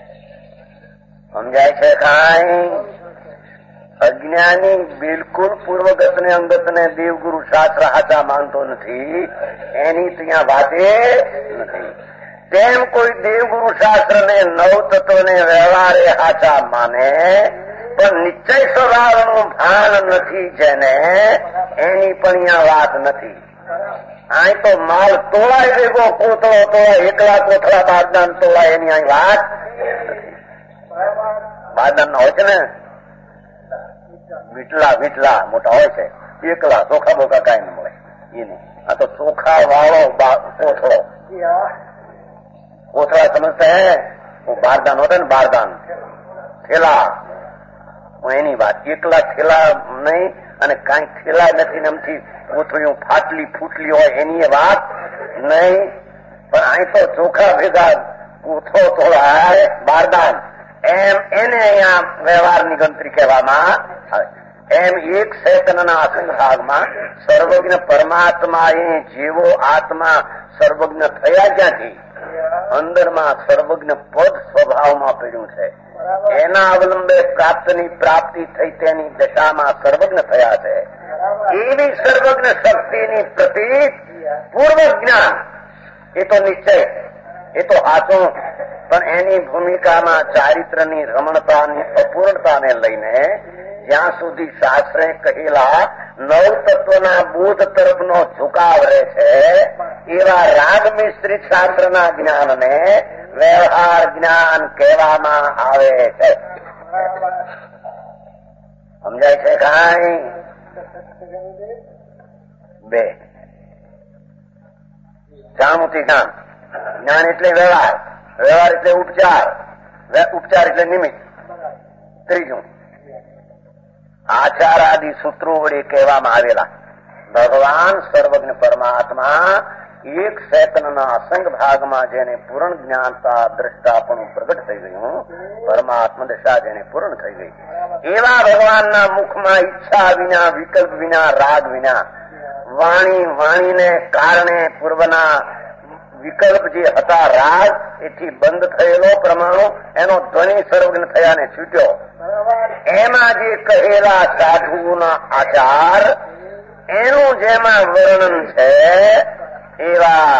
સમજાય છે કાંઈ? અજ્ઞાની બિલકુલ પૂર્વગતને અંગતને દેવગુરુ શાસ્ત્ર હાચા માનતો નથી, એની ત્યાં વાતે નથી. તેમ કોઈ દેવગુરુ શાસ્ત્રને નવ તત્વને વ્યવહારે હાચા માને પણ નિશ્ચય સ્વભાવનું ભાન નથી જેને, એની પણ અહીંયા વાત નથી. અહીં તો માલ તોળાય ભેગો કોથળો તોળાય, એકલા કોથળા બારદાન તોળાય એની અહીં વાત નથી. બારદાન ના હોય છે ને વીટલા મોટા હોય છે, એકલા ચોખા બોખા કાંઈ ન મળે એની. આ તો ચોખા વાળો કોથળો, કોથળા સમજતા હે वो बारदान होता है ना, बारदान थेला, એની વાત. એકલા થેલા નહીં અને કાંઈ થેલા નથી ને એમથી કોથળીઓ ફાટલી ફૂટલી હોય એની વાત નહીં. પણ અહીં તો ચોખા ભેગા કોથળો તોળાય બારદાન એમ એને અહીંયા વ્યવહારની ગણતરી કહેવામાં આવે. એમ એક સેકન્ડના અસંગ ભાગમાં સર્વજ્ઞ પરમાત્માએ જેવો આત્મા સર્વજ્ઞ થયા ક્યાંથી? અંદરમાં સર્વજ્ઞ પદ સ્વભાવમાં પડ્યું છે. એના અવલંબે પ્રાપ્તની પ્રાપ્તિ થઈ તેની દશામાં સર્વજ્ઞ થયા છે. એવી સર્વજ્ઞ શક્તિની પ્રતીક પૂર્વ જ્ઞાન એ તો નિશ્ચય, એ તો સાચું. પણ એની ભૂમિકામાં ચારિત્રની રમણતાની અપૂર્ણતાને લઈને જ્યાં સુધી શાસ્ત્રે કહેલા નવ તત્વના બોધ તરફનો ઝુકાવ રહે છે એવા રાગ મિશ્રિત શાસ્ત્રના જ્ઞાનને વ્યવહાર જ્ઞાન કહેવામાં આવે છે. સમજાય છે કાંઈ? 2 જાણમુતી જ્ઞાન જ્ઞાન એટલે વ્યવહાર, વ્યવહાર એટલે ઉપચાર, ઉપચાર એટલે નિમિત્ત. ત્રીજું, આચાર આદિ સૂત્રો વડે કહેવામાં આવેલા ભગવાન સર્વજ્ઞ પરમાત્મા એક સેકન્ડના અસંગ ભાગમાં જેને પૂર્ણ જ્ઞાનતા દ્રષ્ટાપણું પ્રગટ થઈ ગયું, પરમાત્મા દશા જેને પૂર્ણ થઈ ગઈ, એવા ભગવાનના મુખમાં ઈચ્છા વિના, વિકલ્પ વિના, રાગ વિના, વાણીને કારણે પૂર્વના વિકલ્પ જે હતા રાગ એથી બંધ થયેલો પ્રમાણો એનો ધ્વનિ સર્વજ્ઞ થયાને છૂટ્યો. એમાં જે કહેલા સાધુઓના આચાર એનું જેમાં વર્ણન છે એવા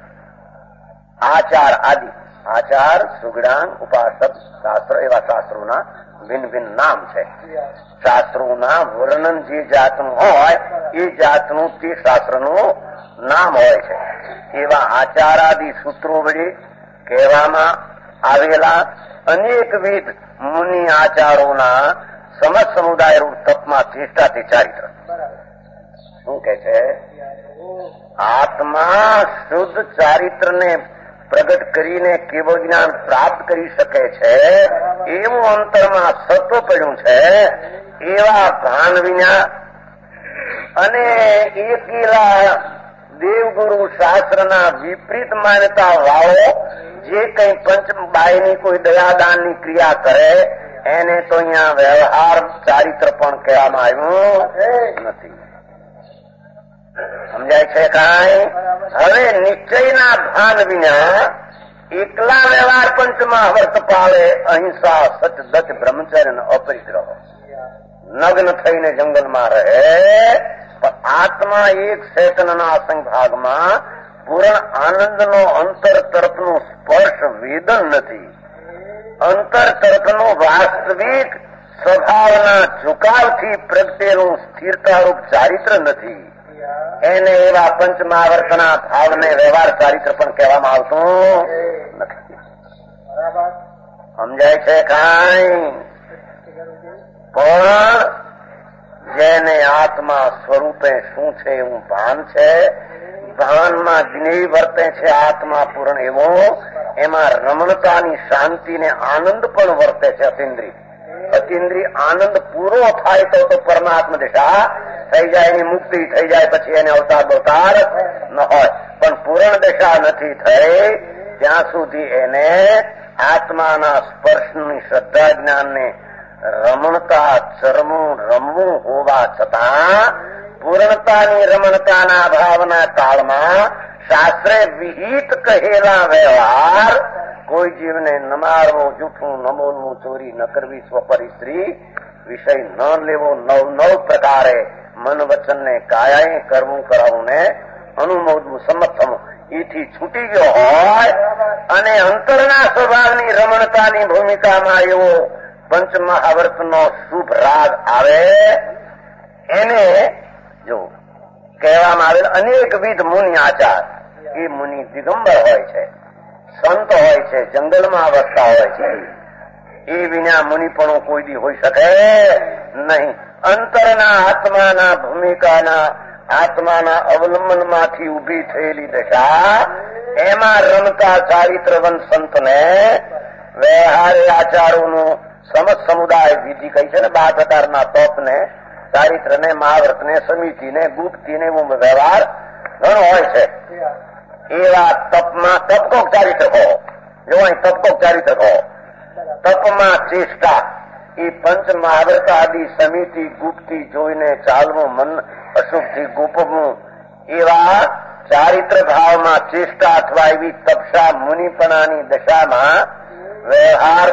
આચાર આદિ, આચાર, સુગડાન, ઉપાસક શાસ્ત્ર એવા શાસ્ત્રોના ભિન્ન ભિન્ન નામ છે. શાસ્ત્રોના વર્ણન જે જાતનું હોય એ જાતનું તે શાસ્ત્રનું નામ હોય છે. એવા આચારાદિ સૂત્રો વડે કહેવામાં આવેલા અનેકવિધ મુનિ આચારોના સમજ સમુદાય રૂપ તપમાં ચેષ્ટાથી ચારિત્ર. શું કે છે? આત્મા શુદ્ધ ચારિત્રને પ્રગટ કરીને કેવળ જ્ઞાન પ્રાપ્ત કરી શકે છે એવું અંતરમાં સત્વ પડ્યું છે. એવા ભાન વિના અને એકેલા દેવગુરુ શાસ્ત્રના વિપરીત માન્યતા વાળો જે કઈ પંચબાઈની કોઈ દયાદાનની ક્રિયા કરે એને તો અહીંયા વ્યવહાર ચારિત્ર પણ કહેવામાં આવ્યું નથી. સમજાય છે કાંઈ? હવે નિશ્ચયના ભાન વિના એકલા વ્યવહાર પંચમાં વર્ત પાળે, અહિંસા, સચ, દચ, બ્રહ્મચર્ય અને અપરિગ્રહ, નગ્ન થઈને જંગલમાં રહે, પણ આત્મા એક ચેતનના અસંગ ભાગમાં પૂર્ણ આનંદનો અંતર તરફનો સ્પર્શ વેદન નથી. અંતર તરફનો વાસ્તવિક સ્વભાવના ઝુકાવથી પ્રગટેલું સ્થિરતારૂપ ચારિત્ર નથી. એને એવા પંચમહાવર્તના ભાવને વ્યવહાર ચારિત્ર પણ કહેવામાં આવતું નથી. સમજાય છે કાંઈ? પણ જેને આત્મા સ્વરૂપે શું છે એવું ભાન છે, ભાનમાં જ્ઞેય વર્તે છે આત્મા પૂર્ણ એવો, એમાં રમણતાની શાંતિ ને આનંદ પણ વર્તે છે. અતિન્દ્રિય આનંદ પૂરો થાય તો પરમાત્મા દિશા થઈ જાય, એની મુક્તિ થઈ જાય, પછી એને અવતાર બવતાર ન હોય. પણ પૂર્ણ દશા નથી થઈ ત્યાં સુધી એને આત્માના સ્પર્શની શ્રદ્ધા જ્ઞાનને રમણતા રમવું હોવા છતાં પૂર્ણતાની રમણતાના ભાવના કાળમાં શાસ્ત્રે વિહિત કહેલા વ્યવહાર, કોઈ જીવને ન મારવો, જૂઠું ન બોલવું, ચોરી ન કરવી, સ્વપરી સ્ત્રી વિષય ન લેવો, નવ પ્રકારે મન વચનને કાયાએ કરવું, કરાવવું ને અનુમોદવું, સંમત થવું, એથી છૂટી ગયો હોય અને અંતરના સ્વભાવની રમણતાની ભૂમિકામાં એવો પંચમહાવર્તનો શુભ રાગ આવે, એને જો કહેવામાં આવેલ અનેકવિધ મુનિ આચાર. એ મુનિ દિગંબર હોય છે, સંત હોય છે, જંગલમાં વસતા હોય છે. એ વિના મુનિપણું કોઈ દી હોઈ શકે નહીં. અંતરના આત્માના ભૂમિકાના, આત્માના અવલંબનમાંથી ઉભી થયેલી દશા, એમાં રમતા ચારિત્રવંત સંતને વ્યવહારે આચારોનું સમજ સમુદાય વિધિ કહી છે ને, 12 પ્રકારના તપને, ચારિત્રને, મહાવ્રતને, સમિતિને, ગુપ્તિને એવું વ્યવહાર ઘણો હોય છે. એવા તપમાં તપકોક ચારિત્ર કહો, જો અહીં તપકોક ચારિત્ર કહો, તપમાં ચેષ્ટા, એ પંચ મહાવ્રત આદિ સમિતિ ગુપ્તિ જોઈને ચાલવું, મન અશુભથી ગોપવું, એવા ચારિત્ર ભાવમાં ચેષ્ટા અથવા એવી તપસા મુનિપણાની દશામાં વ્યવહાર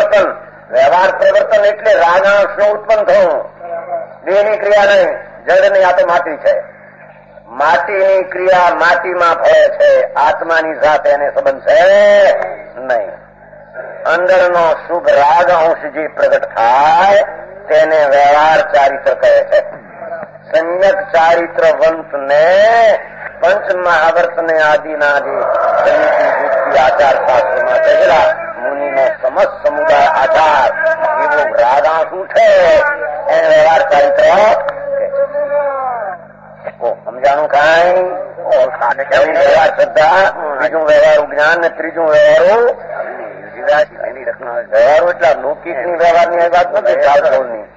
પ્રવર્તન એટલે રાગાંશનું ઉત્પન્ન થવું. દેહની ક્રિયા નહીં, જડની, આ તો માટી છે. માટીની ક્રિયા માટીમાં ફળે છે, આત્માની જાત એને સંબંધ છે નહીં. અંદરનો શુભ રાગ અંશ જે પ્રગટ થાય તેને વ્યવહાર ચારિત્ર કહે છે. સમ્યક ચારિત્રવંતને પંચમહાવર્તને આદિના જે સમિતિ ગુપ્તિ આચાર શાસ્ત્રમાં કહેલા મુનિનો સમજ સમુદાય આચાર એવો રાગાંશ છે, એને વ્યવહાર ચારિત્ર. સમજાણું કાંઈ? વ્યવહાર શ્રદ્ધા, બીજું વ્યવહારું જ્ઞાન ને ત્રીજું વ્યવહારું વ્યવહારો એટલા લૌકિકની વ્યવહારની વાત નથી, ચાલઢોળની.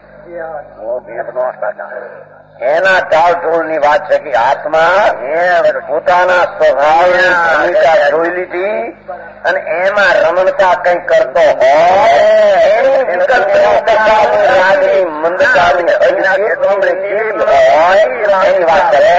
એના ચાલઢોળની વાત છે કે આત્મા પોતાના સ્વભાવની ભૂમિકા જોઈ લીધી અને એમાં રમણતા કઈ કરતો હોય મંદતાની એની વાત કરે.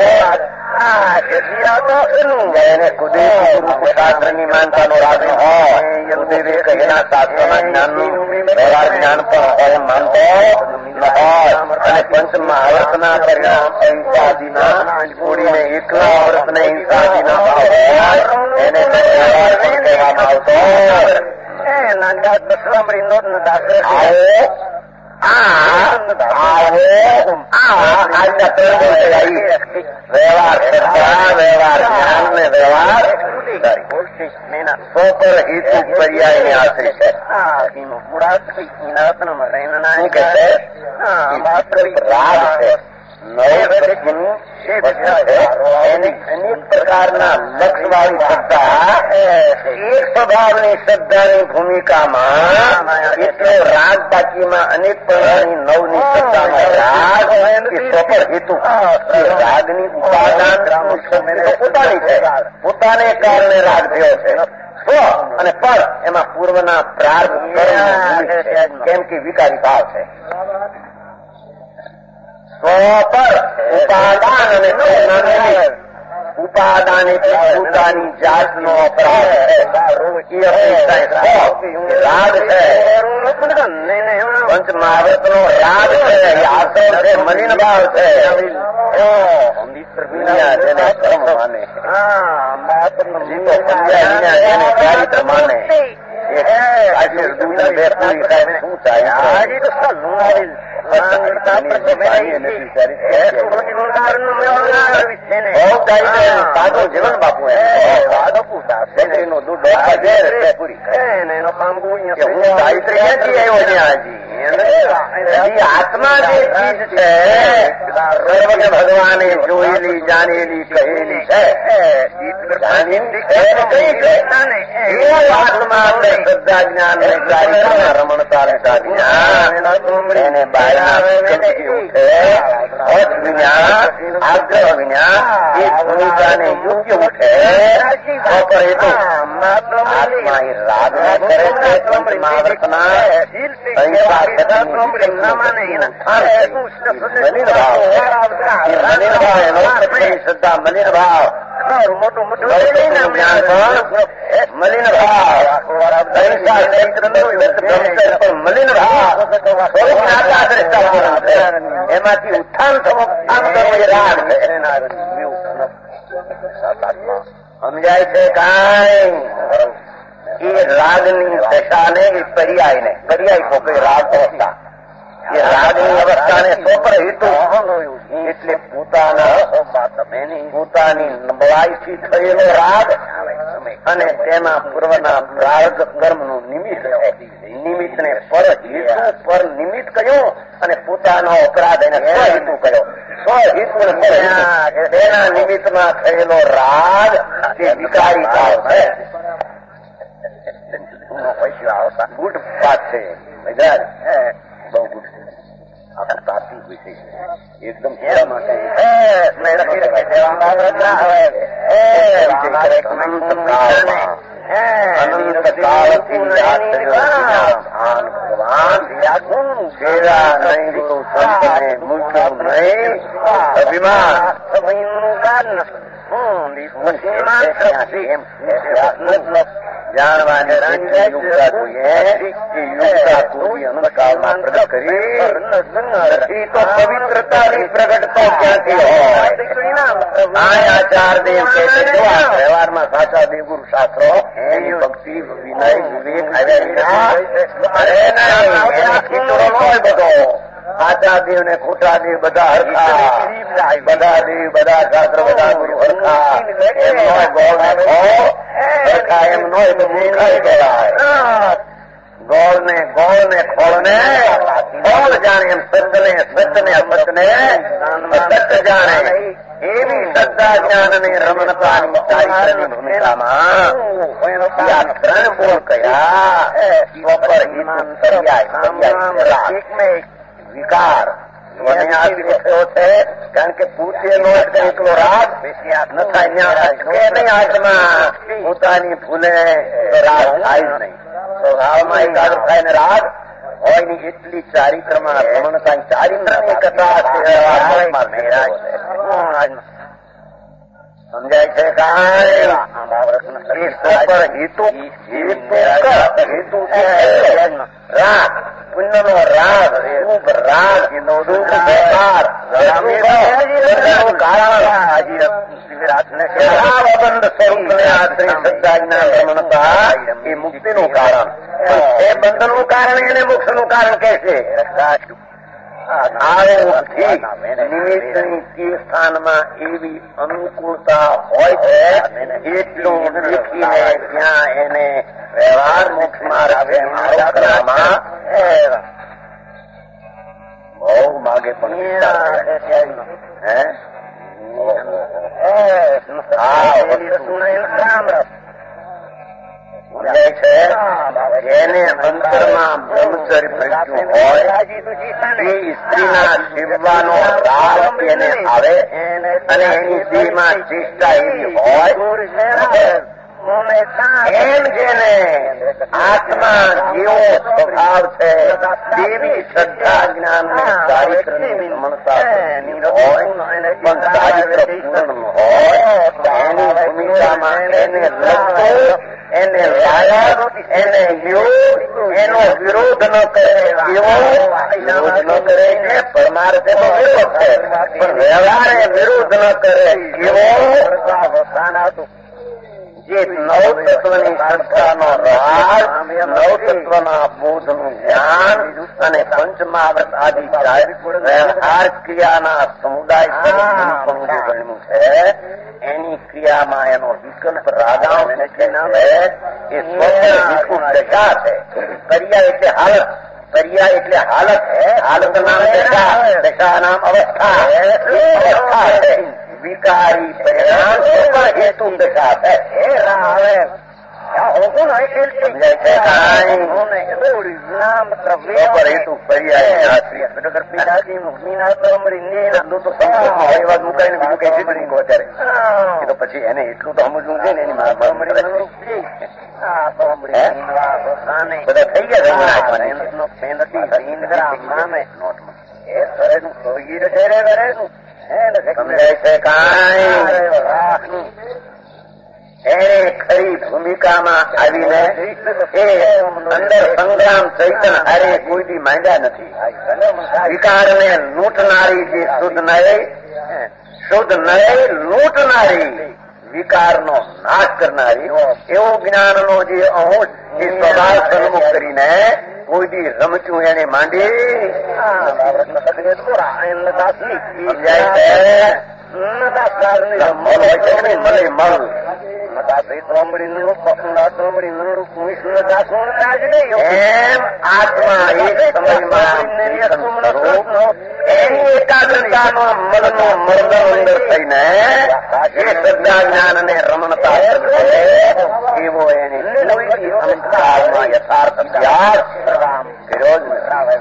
એને શાસ્ત્રની માનતાનો રાગ હોય, એના શાસ્ત્રના જ્ઞાનનું વ્યવહાર જ્ઞાન પણ હોય એમ માનતો અને પંચ મહાવર્તના પરિણામ અહિંસાદીના છોડીને એકલા વ્રતને હિંસાદીના ભાવ એને કહેવામાં આવતો. વ્યવહાર શ્રદ્ધા, વ્યવહાર જ્ઞાન ને વ્યવહાર સોપર હેતુ પર્યાયને આશ્રિત છે. રાગ છે, એની અનેક પ્રકારના લક્ષવાળી શ્રદ્ધા, એક સ્વભાવની શ્રદ્ધાની ભૂમિકામાં એટલો રાગ બાકીમાં અનેક પ્રકારની નવની શ્રદ્ધાનો રાગ એ સ્વપર હેતુ. રાગની ઉપાદાન પોતાની છે, પોતાને કારણે રાગ થયો છે. સ્વ અને પર એમાં પૂર્વના પ્રાર્થ કેમ કે વિકારી ભાવ છે. સ્વપર ઉપાદાન અને ઉપાદાન એટલે પોતાની જાતનો અપરાધ છે, રાગ છે. પંચ મહાવર્તનો રાગ છે, આસર છે, મલિન ભાવ છે. જેને ધર્મ માને, જેને ચારિત્ર માને, બે પૂરી થાય શું સાદું જીવન બાપુ નું દૂધ પૂરી હું સાહિત્ય ક્યાંથી આવ્યો ત્યાં આત્મા જે ચીજ છે સર્વને ભગવાને જોયેલી જાણેલી કહેલી છે. આત્મા આપણે શ્રદ્ધા જ્ઞાન ને રમણતા એને આગ્રહ વિના એ ભૂમિકાને યોગ્ય ઉઠે આત્મા એ રાગ કરે છે. મહાવર્તના શ્રદ્ધા મલિન ભાવ, મોટું મોટું જ્ઞાન પણ મલિન ભાવ, મલિન ભાવ એમાંથી ઉત્થાન કરવું એ રાગ છે. સમજાય છે કાંઈ? એ રાગની દશાને એ પર્યાય તો કઈ રાગ અવસ્થા, એ રાગની અવસ્થાને સોપર હેતુ એટલે પોતાની નબળાઈથી થયેલો રાગ અને તેના પૂર્વના પ્રારબ્ધ કર્મનું નિમિત્ત છે. નિમિત્તને પર હેતુ પર નિમિત્ત કહ્યું અને પોતાનો અપરાધ એને સ્વહેતુ કહ્યો. સ્વહેતુ તેના નિમિત્તમાં થયેલો રાગ તે વિકારી ભાવ છે. ગુડ વાત છે, બહુ ગુડ છે. આપણા તાત્વિક વિષય છે, એકદમ એના માટે અનંત કાળથી ભગવાન સેવા નહીં ગુરુ સંતને મૂક્યું નહીં અભિમાન જાણવાની યોગતા જોઈએ કે યોગતા કોઈ અનંતકાળમાં પ્રગટ કરી નથી તો પવિત્રતાની પ્રગટ તો ક્યાંથી હોય? આ 4 દેવ છે વ્યવહારમાં સાચા દેવગુરુ શાસ્ત્રો એની ભક્તિ વિનય વિવેક આવ્યા બધો સાચા દેવ ને ખોટા દેવ બધા હરખા, બધા દેવ બધા શાસ્ત્ર બધા ગુરુ હરખા. એમનો ગોળ ને હરખા એમનો મૂર્ખાઈ કહેવાય. ગોળ ને ખોળ ને ખોળ જાણે એમ સત્ય ને અસત્ય ને અસત્ય જાણે એવી શ્રદ્ધા જ્ઞાન અને રમણતાની ચારિત્રની ભૂમિકામાં આ 3 બોલ કયા સ્વપર હિત પર્યાય વિકાર મને આપી થયો છે, કારણ કે પૂછેલો એકલો રાગ ન થાય નહીં. આત્મા પોતાની ભૂલે રાગ થાય જ નહીં. સ્વભાવમાં એકાગ્ર થાય ને રાગ હોય ની એટલી ચારિત્રમાં રમણતા ચારિત્રની કથા સમજાય છે. રાગ પુણ્યનો રાગ શુભ રાગ શુભ વેપાર બંધ સ્વરૂપને આશ્રય શ્રદ્ધાજ્ઞા રમણતા એ મુક્તિનું કારણ, એ બંધનનું કારણ એને મોક્ષનું કારણ કે છે. નિમિત્તની તે સ્થાનમાં એવી અનુકૂળતા હોય છે, એટલું દેખીને ત્યાં એને વ્યવહાર મોક્ષ માર્ગ બહુ માગે પણ એને અંતરમાં બ્રહ્મચર્ય પ્રજ્ઞ હોય એ સ્ત્રીના જીવવાનો રાગ એને આવે અને એની દેહમાં ચેષ્ટા એવી હોય એમ જેને આત્મા જેવો સ્વભાવ છે દેવી શ્રદ્ધા જ્ઞાન ચારિત્રની રમણતા હોય પણ ચારિત્ર પૂર્ણ હોય એની ભૂમિકામાં એને લગતો એને લાયક એને એનો વિરોધ ન કરે એવો વિરોધ ન કરે ને પરમાર્થે વિરોધ છે પણ વ્યવહારે વિરોધ ન કરે એવો જે નવતત્વની શ્રદ્ધાનો રાગ, નવતત્વના બોધનું જ્ઞાન અને પંચમહાવ્રત આદિ વ્યવહાર ક્રિયાના સમુદાય સ્વરૂપનું જે ગણ્યું છે એની ક્રિયામાં એનો વિકલ્પ રાગાંશ છે એ સ્વતઃ દશા છે. કર્યા એટલે હાલત, કર્યા એટલે હાલત, હાલત નામ દશા, દશા નામ અવસ્થા, અવસ્થા છે. વિકારી પરિણામ પણ હેતુ દશા છે. હેતુ પર્યાય તો પછી એને એટલું તો સમજવું છે ને એની બધા થઈ ગયા સમજાય છે કાંઈ એને ખરી ભૂમિકામાં આવીને એ અંદર સંગ્રામ ચૈતન હારે કોઈ દી માંડ્યા નથી. વિકારને લૂંટનારી જે શુદ્ધ નય લૂંટનારી વિકારનો નાશ કરનારી એવો જ્ઞાનનો જે અંશ એ સ્વભાવ સન્મુખ કરીને કોઈ દી રમચું એને માંડી એમ આત્મા એક સમયમાં એની એકાગ્રતાનો મનનો મર્દન અંદર થઈને એ શ્રદ્ધા જ્ઞાન અને રમણતા એવો એને યથાર્થ અભ્યાસ કર્યો જ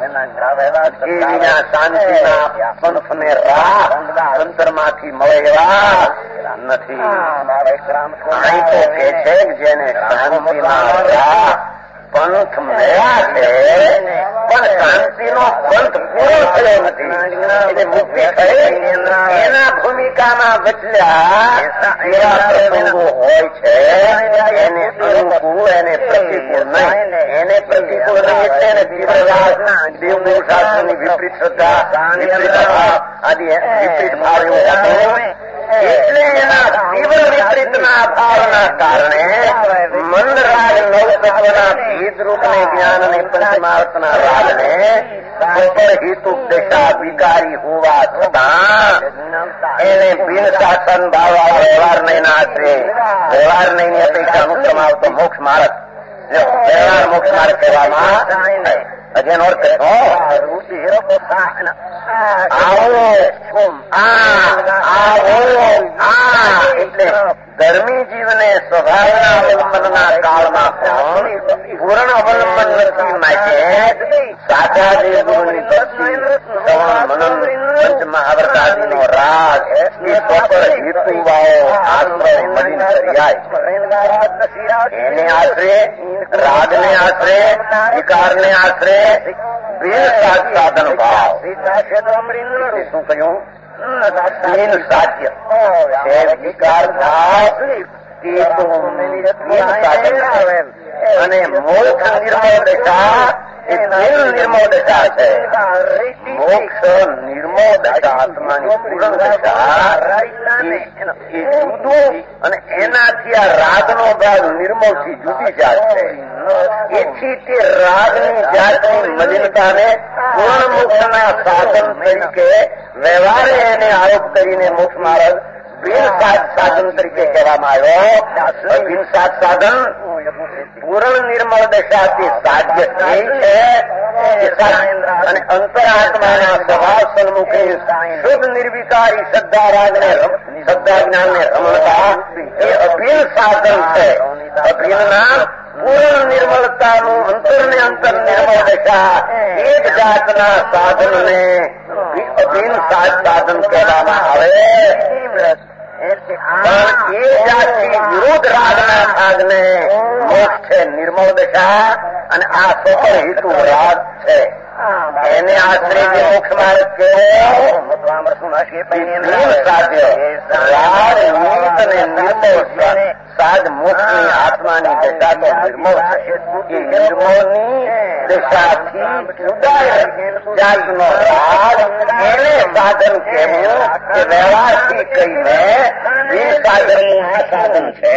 એના શાંતિના પંથને રાહ અંતરમાંથી મળે એવા નથી. અહીં તો કે છે જેને શાંતિના રાહ પંથ મળ્યા છે પણ શાંતિનો પંથ પૂરો થયો નથી એટલે મુક્તિ થઈ એના ભૂમિકામાં બદલ્યા એવા પ્રસંગો હોય છે એને અનુકૂળ એને પ્રતિકૂળ નહીં. એને પ્રતિકૂળ નહીં એટલે એને તીવ્ર રાગ દેવનું શાસ્ત્રની વિપરીત શ્રદ્ધા વિપરીત આદિ વિપરીત ભાવ એવું હતું એટલે એના તીવ્ર વિપરીતના ભાવના કારણે મંદ રાગ નવતત્વના ભેદ રૂપને જ્ઞાન અને પંચમાર્થના રાગને ઉપર હેતુ દશા વિકારી હોવા છતાં એને બિન શાસન ભાવ વ્યવહાર નહીં ના આશરે વ્યવહાર નહીં ની અપેક્ષા અનુક્રમ આવતો મોક્ષ માર્ગ વ્યવહાર મોક્ષ માર્ગ કહેવામાં Again, or ધર્મી જીવને સ્વભાવના અવલંબનના કાળમાં પણ પૂર્ણ અવલંબન નથી માટે સાચા દેવગુરુની ભક્તિ શ્રવણ મનન પંચ મહાવ્રતાદિનો રાગ એ સ્વપર હેતુવાઓ આશ્રય મલિન પર્યાય એને આશરે રાગને આશરે વિકારને આશરે બિન સાધન ભાવ શું કહ્યું બિન સાધ્ય વિકાર ભાવ અને મોક્ષ નિર્મળ દશા એ નિર્મળ દશા છે. મોક્ષ નિર્મળ દશા આત્માની પૂર્ણ દશા એ જુદું અને એનાથી આ રાગનો ભાગ નિર્મળથી જુદી જાત છે. એથી તે રાગની જાતની મલિનતાને પૂર્ણ મોક્ષના સાધન તરીકે વ્યવહારે એને આરોપ કરીને મોક્ષ માર્ગ બિન સાધન તરીકે કહેવામાં આવ્યો. બિન સાધન પૂર્ણ નિર્મળ દશાથી સાધ્ય છે અને અંતરાત્માના સ્વભાવ સન્મુખે શુદ્ધ નિર્વિકારી શ્રદ્ધા રાગને શ્રદ્ધા જ્ઞાનને રમણતા એ અભિન્ન સાધન છે. અભિન્નના પૂર્ણ નિર્મળતાનું અંતરને અંતર નિર્મળ દશા એક જાતના સાધનને અભિન્ન સાધન કહેવામાં આવે. પણ એ જાતથી વિરુદ્ધ રાગના ભાગને મોક્ષ છે નિર્મળ દશા અને આ સ્વપર હેતુ રાગ છે. એને આશ્રય જે મોક્ષ માર્ગ કેવો સાધ્ય રાગ નિમિત્ત અને નિર્મળ સાધ મોક્ષની આત્માની દશા તો નિર્મળ છે. એ નિર્મળની દશાથી જુદા જાતનો રાગ એને સાધન કહેવું કે વ્યવહારથી કહીને બિન સાધનનું આ સાધન છે.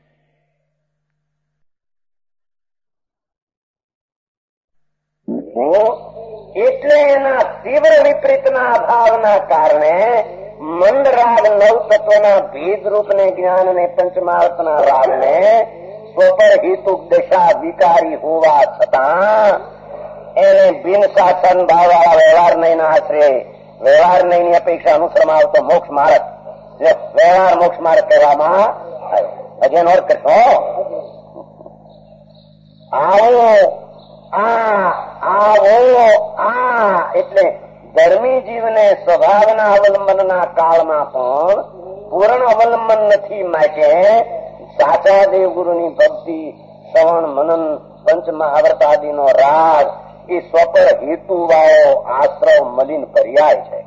એટલે એના તીવ્ર વિપરીતના અભાવના કારણે મંદ રાગ નવ તત્વના ભેદ રૂપને જ્ઞાન અને પંચમાર્થના રાગને સ્વપર હેતુક દશા વિકારી હોવા છતાં એને બિન શાસન ભાવવાળા વ્યવહાર નહીં ના આશરે વ્યવહાર નહીં અપેક્ષા અનુસરમાં આવતો મોક્ષ માર્ગ વ્યવહાર મોક્ષ માર્ગ કહેવામાં આવે. હજી નોટ કરશો આવો એટલે ધર્મી જીવને સ્વભાવના અવલંબનના કાળમાં પણ પૂર્ણ અવલંબન નથી માટે સાચા દેવગુરુની ભક્તિ શ્રવણ મનન પંચ મહાવ્રતાદિનો રાગ એ સ્વપર હેતુવાળો આશ્રય મલિન પર્યાય છે.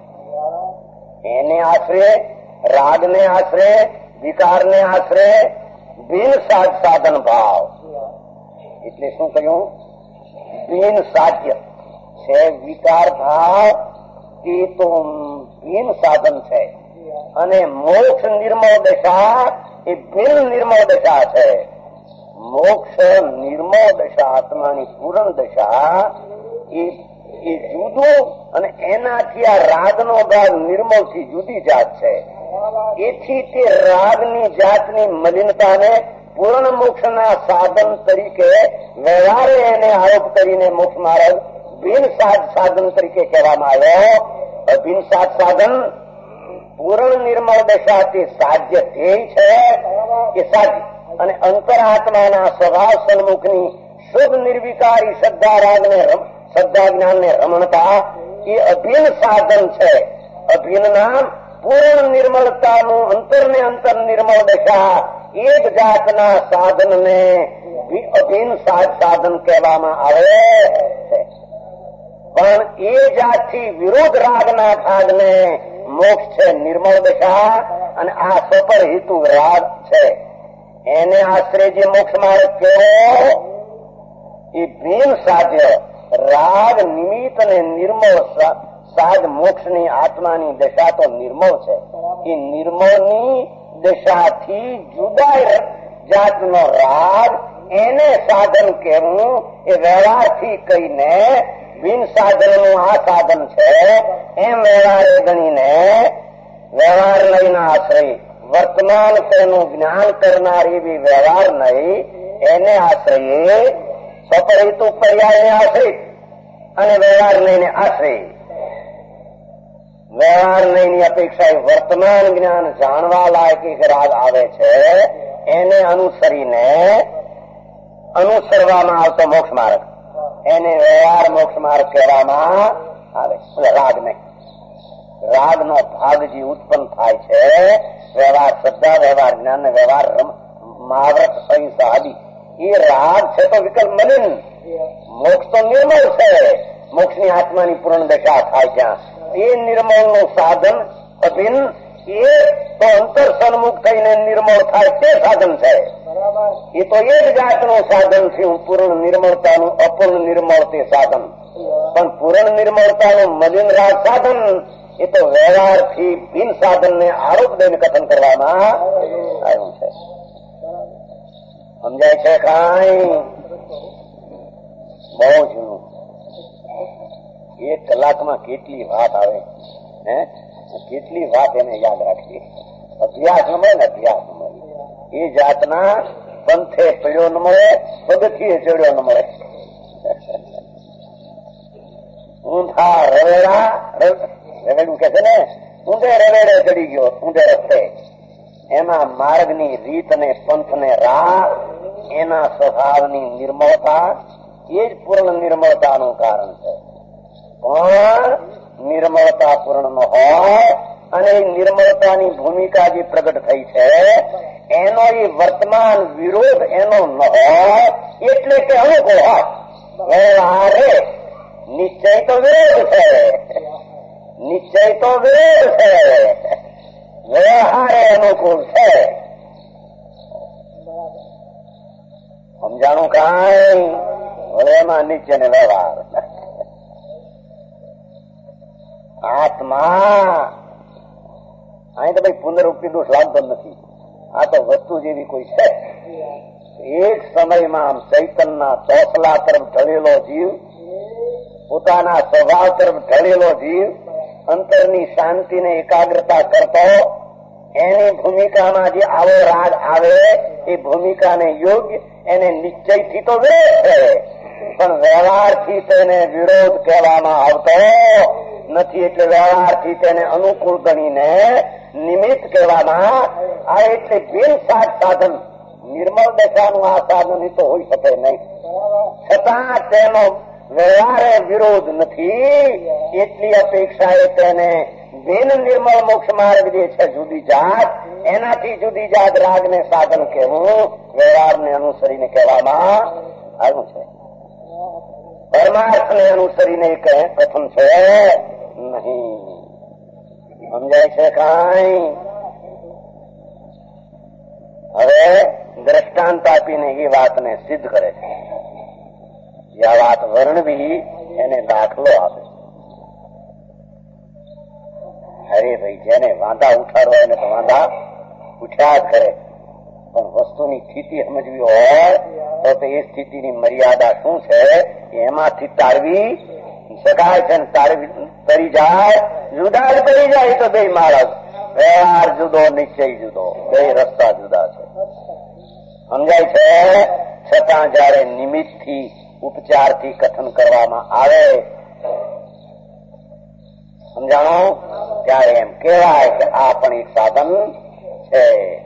એને આશરે રાગને આશરે વિકારને આશરે બિન સાધન ભાવ એટલે શું કહ્યું બિન સાધ્ય છે. વિકાર ભાવ એ તો બિન સાધન છે અને મોક્ષ નિર્મળ દશા એ બિન નિર્મળ દશા છે. મોક્ષ નિર્મળ દશા આત્માની પૂર્ણ દશા એ જુદું અને એનાથી આ રાગનો ભાગ નિર્મળથી જુદી જાત છે. એથી તે રાગની જાતની મલિનતાને પૂર્ણ મોક્ષના સાધન તરીકે વ્યવહારે એને આરોપ કરીને મોક્ષ માર્ગ બિન સાધન તરીકે કહેવામાં આવ્યો. બિન સાધન પૂર્ણ નિર્મળ દશાથી સાધ્ય ધ્યેય છે એ સાધ્ય અને અંતરાત્માના સ્વભાવ સન્મુખની શુદ્ધ નિર્વિકારી શ્રદ્ધા રાગને શ્રદ્ધા જ્ઞાનને રમણતા એ અભિન્ન સાધન છે. અભિન્નના પૂર્ણ નિર્મળતાનું અંતરને અંતર નિર્મળ દશા એક જાતના સાધનને અભિન્ન સાધન કહેવામાં આવે છે. પણ એ જાતથી વિરુદ્ધ રાગના ભાગને મોક્ષ છે નિર્મળ દશા અને આ સ્વપર હેતુ રાગ છે. એને આશ્રય જે મોક્ષ માર્ગ કેવો એ બિન સાધ્ય રાગ નિમિત્ત અને નિર્મળ સાધ મોક્ષની આત્માની દશા તો નિર્મળ છે. એ નિર્મળની દશાથી જુદા જાતનો રાગ એને સાધન કહેવું એ વ્યવહારથી કહીને બિન સાધનનું આ સાધન છે એમ વ્યવહારે ગણીને વ્યવહાર લઈને આશ્રય વર્તમાન તેનું જ્ઞાન કરનાર એવી વ્યવહાર નહીં એને આશ્રયે સ્વપર હેતુ પર્યાયને આશ્રિત અને વ્યવહાર નહીંને આશ્રય. વ્યવહાર નહીંની અપેક્ષા વર્તમાન જ્ઞાન જાણવા લાયક એક રાગ આવે છે, એને અનુસરવામાં આવતો મોક્ષ માર્ગ, એને વ્યવહાર મોક્ષ માર્ગ કહેવામાં આવે. રાગને રાગનો ભાગ જે ઉત્પન્ન થાય છે, વ્યવહાર શ્રદ્ધા, વ્યવહાર જ્ઞાન, વ્યવહાર મહાવ્રત, અહિંસા આદિ, એ રાગ છે તો વિકલ્પ મલિન. મોક્ષ તો નિર્મળ છે. મોક્ષની આત્માની પૂર્ણ દશા થાય ત્યાં એ નિર્મળનું સાધન અભિન્ન, એ તો અંતર સન્મુખ થઈને નિર્મળ થાય તે સાધન છે. એ તો એ જ જાતનું સાધન છે. પૂર્ણ નિર્મળતાનું અપૂર્ણ નિર્મળ તે સાધન. પણ પૂર્ણ નિર્મળતાનું મલિન રાગ સાધન એ તો વ્યવહારથી બિન સાધનને આરોપ દઈને કથન કરવામાં આવ્યું છે. સમજાય છે? કાંઈ બહુ જૂનું. એક કલાકમાં કેટલી વાત આવે, કેટલી વાત એને યાદ રાખીએ. અભ્યાસ ન મળે ને, અભ્યાસ ન મળે. એ જાતના પંથે પડ્યો ન મળે, પગથીએ ચડ્યો ન મળે. ઊંધા રવેડા, રવેડું કે છે ને, ઊંધે રવેડે ચડી ગયો, ઊંધે રસ્તે. એના માર્ગની રીત ને પંથ ને રાહ, એના સ્વભાવની નિર્મળતા, એ જ પૂર્ણ નિર્મળતાનું કારણ છે. પણ નિર્મળતા પૂર્ણ ન હોય અને નિર્મળતાની ભૂમિકા જે પ્રગટ થઈ છે એનો એ વર્તમાન વિરોધ એનો ન હોય, એટલે કે અનુકૂળ હોય. વ્યવહારે નિશ્ચય તો વિરોધ છે, નિશ્ચય તો વિરોધ છે, વ્યવહારે અનુકૂળ છે. સમજાણું કાંઈ? હવે એમાં નિશ્ચય ને વ્યવહાર. આત્મા અહીં તો ભાઈ પુનરુક્તિ દોષ લાગતો નથી. આ તો વસ્તુ જેવી કોઈ છે. એક સમયમાં આમ ચૈતનના ચોસલા તરફ ઢળેલો જીવ, પોતાના સ્વભાવ તરફ ઢળેલો જીવ, અંતરની શાંતિને એકાગ્રતા કરતો, એની ભૂમિકામાં જે આવો રાગ આવે એ ભૂમિકાને યોગ્ય એને નિશ્ચયથી તો વિરોધ છે, પણ વ્યવહારથી તેને વિરોધ કહેવામાં આવતો નથી. એટલે વ્યવહારથી તેને અનુકૂળ ગણીને નિમિત્ત કહેવામાં આ. એટલે બિન સાધન નિર્મળ દશાનું આ સાધન તો હોઈ શકે નહીં. છતાં તેનો વ્યવહારે વિરોધ નથી, એટલી અપેક્ષાએ તેને બિન નિર્મળ મોક્ષ માર્ગ જે છે જુદી જાત, એનાથી જુદી જાત રાગને સાધન કહેવું વ્યવહારને અનુસરીને કહેવામાં આવ્યું છે. પરમાર્થને અનુસરીને કથન છે નહીં. સમજાય છે કાંઈ? હવે દ્રષ્ટાંત આપીને એ વાતને સિદ્ધ કરે છે. આ વાત વર્ણવી એને દાખલો આપે. અરે ભાઈ, જેને વાંધા ઉઠાડવા એને તો વાંધા ઉઠ્યા જ કરે, પણ વસ્તુની સ્થિતિ સમજવી હોય તો એ સ્થિતિની મર્યાદા શું છે એમાંથી તારવી શકાય છે. તરી જાય જુદા જ પડી જાય તો બે માર્ગ, વ્યવહાર જુદો, નિશ્ચય જુદો, બે રસ્તા જુદા છે. સમજાય છે? છતાં જયારે નિમિત્તથી ઉપચારથી કથન કરવામાં આવે, સમજાણો, ત્યારે એમ કહેવાય કે આ પણ એક સાધન છે.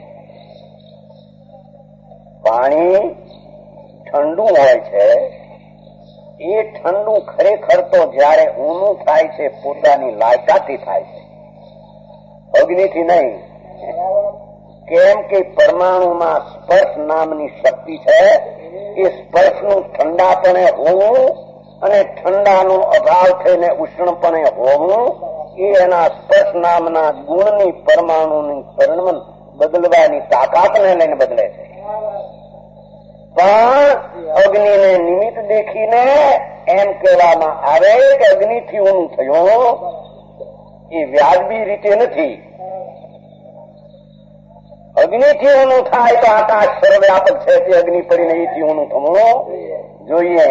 પાણી ઠંડુ હોય છે, એ ઠંડુ ખરેખર તો જયારે ઊનું થાય છે પોતાની લાયકાથી થાય છે, અગ્નિથી નહીં. કેમ કે પરમાણુમાં સ્પર્શ નામની શક્તિ છે. એ સ્પર્શનું ઠંડાપણે હોવું અને ઠંડાનો અભાવ થઈને ઉષ્ણપણે હોવું એ એના સ્પર્શ નામના ગુણની પરમાણુની પરિણમન બદલવાની તાકાતને લઈને બદલે છે. પણ અગ્નિને નિમિત્ત દેખીને એમ કહેવામાં આવે કે અગ્નિથી ઊનું થયું, એ વ્યાજબી રીતે નથી. અગ્નિથી ઊનું થાય તો આકાશ સર્વવ્યાપક છે, તે અગ્નિ પડીને એથી ઊનું થવું જોઈએ.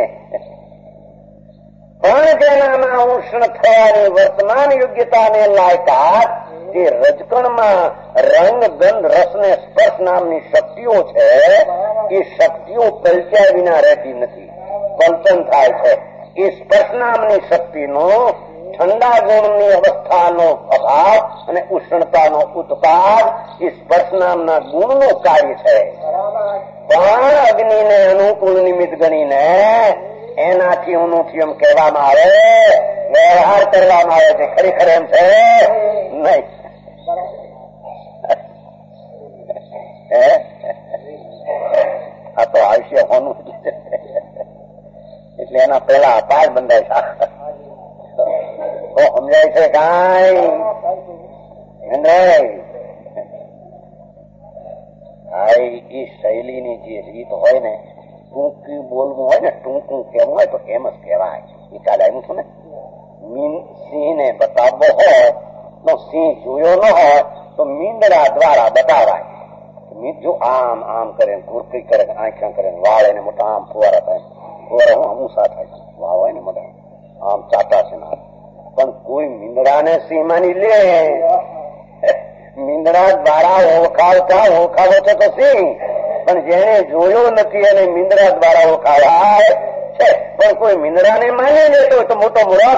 પણ જેનામાં ઉષ્ણ થવાની વર્તમાન યોગ્યતાને લાયકાત જે રજકણમાં રંગ, ગંધ, રસ ને સ્પર્શ નામની શક્તિઓ છે, એ શક્તિઓ પલટ્યા વિના રહેતી નથી, પલટન થાય છે. એ સ્પર્શ નામની શક્તિનો ઠંડા ગુણની અવસ્થાનો અભાવ અને ઉષ્ણતાનો ઉત્પાદ એ સ્પર્શ નામના ગુણનું કાર્ય છે. પણ અગ્નિને અનુકૂળ નિમિત્ત ગણીને એનાથી ઊનુંથી એમ કહેવામાં આવે, વ્યવહાર કરવામાં આવે છે. ખરેખર એમ છે નહીં. આ તો આયુષ્ય હોનું એટલે એના પેલા અપાર બંધાય છે. સમજાય છે કાંઈ? એ શૈલીની જે રીત હોય ને, ટૂંકી બોલવું હોય ને, ટૂંકું કેવું હોય તો એમ જ કહેવાય. એ કાલે આવ્યું છું ને, સિંહને બતાવવો હોય તો સિંહ જોયો ન હોય તો મીંદડા દ્વારા બતાવાય. જો આમ આમ કરે, ઘૂરકી કરે, આંખ્યા કરે, વાળ એને મોટા આમ ફુવારા થાય, ફુવારા હું અમુસા થાય, વાળ હોય ને મોટા આમ ચાટા છે ના. પણ કોઈ મીંદડાને સિંહ માની લે, મીંદડા દ્વારા ઓળખાવો છે તો સિંહ, પણ જેને જોયો નથી અને મીંદડા દ્વારા ઓળખાવાય છે. પણ કોઈ મીંદડાને માની લેતો તો મોટો મૂર્ખ.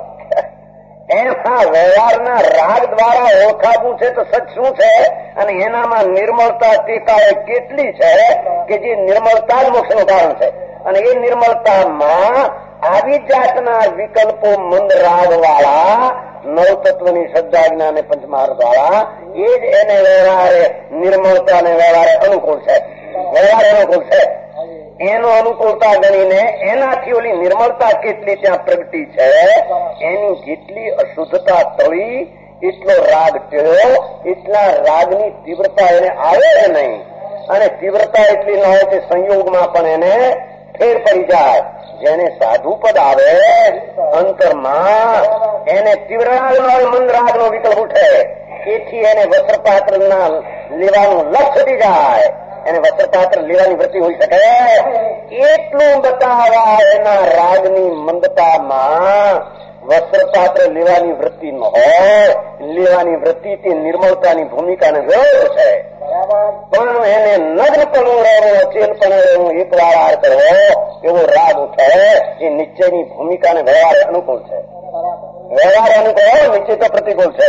એમાં વ્યવહારના રાગ દ્વારા ઓળખાવું છે તો સચ શું છે, અને એનામાં નિર્મળતા ટીકાએ કેટલી છે કે જે નિર્મળતા જ મોક્ષનું કારણ છે. અને એ નિર્મળતામાં આવી જાતના વિકલ્પો મંદ રાગ વાળા નવતત્વની શ્રદ્ધા જ્ઞાન પંચમહાર્થ વાળા એ જ એને વ્યવહારે નિર્મળતા અને વ્યવહારે અનુકૂળ છે. વ્યવહાર અનુકૂળ છે એનો અનુકૂળતા ગણીને એનાથી ઓલી નિર્મળતા કેટલી ત્યાં પ્રગટી છે, એની જેટલી અશુદ્ધતા તળી એટલો રાગ ટેળ્યો, એટલા રાગની તીવ્રતા એને આવે નહીં. અને તીવ્રતા એટલી ન હોય કે સંયોગમાં પણ એને ફેર પડી જાય. જેને સાધુ પદ આવે અંતરમાં એને તીવ્ર રાગ મંદ રાગનો વિકલ્પ ઉઠે, એથી એને વસ્ત્રપાત્ર ના લેવાનું લક્ષ થઈ જાય, એને વસ્ત્રપાત્ર લેવાની વૃત્તિ હોઈ શકે. એટલું બતાવવા એના રાગની મંદતામાં વસ્ત્રપાત્ર લેવાની વૃત્તિ ન હોય. લેવાની વૃત્તિ તે નિર્મળતાની ભૂમિકાને વિરોધ છે. પણ એને નગ્નપણું રહેવું, અચેલપણું રહેવું, એક વાર કરવો એવો રાગ ઉઠે. એ નિશ્ચયની ભૂમિકાને વ્યવહાર અનુકૂળ છે. વ્યવહાર અનુકૂળ, નિશ્ચય તો પ્રતિકૂળ છે.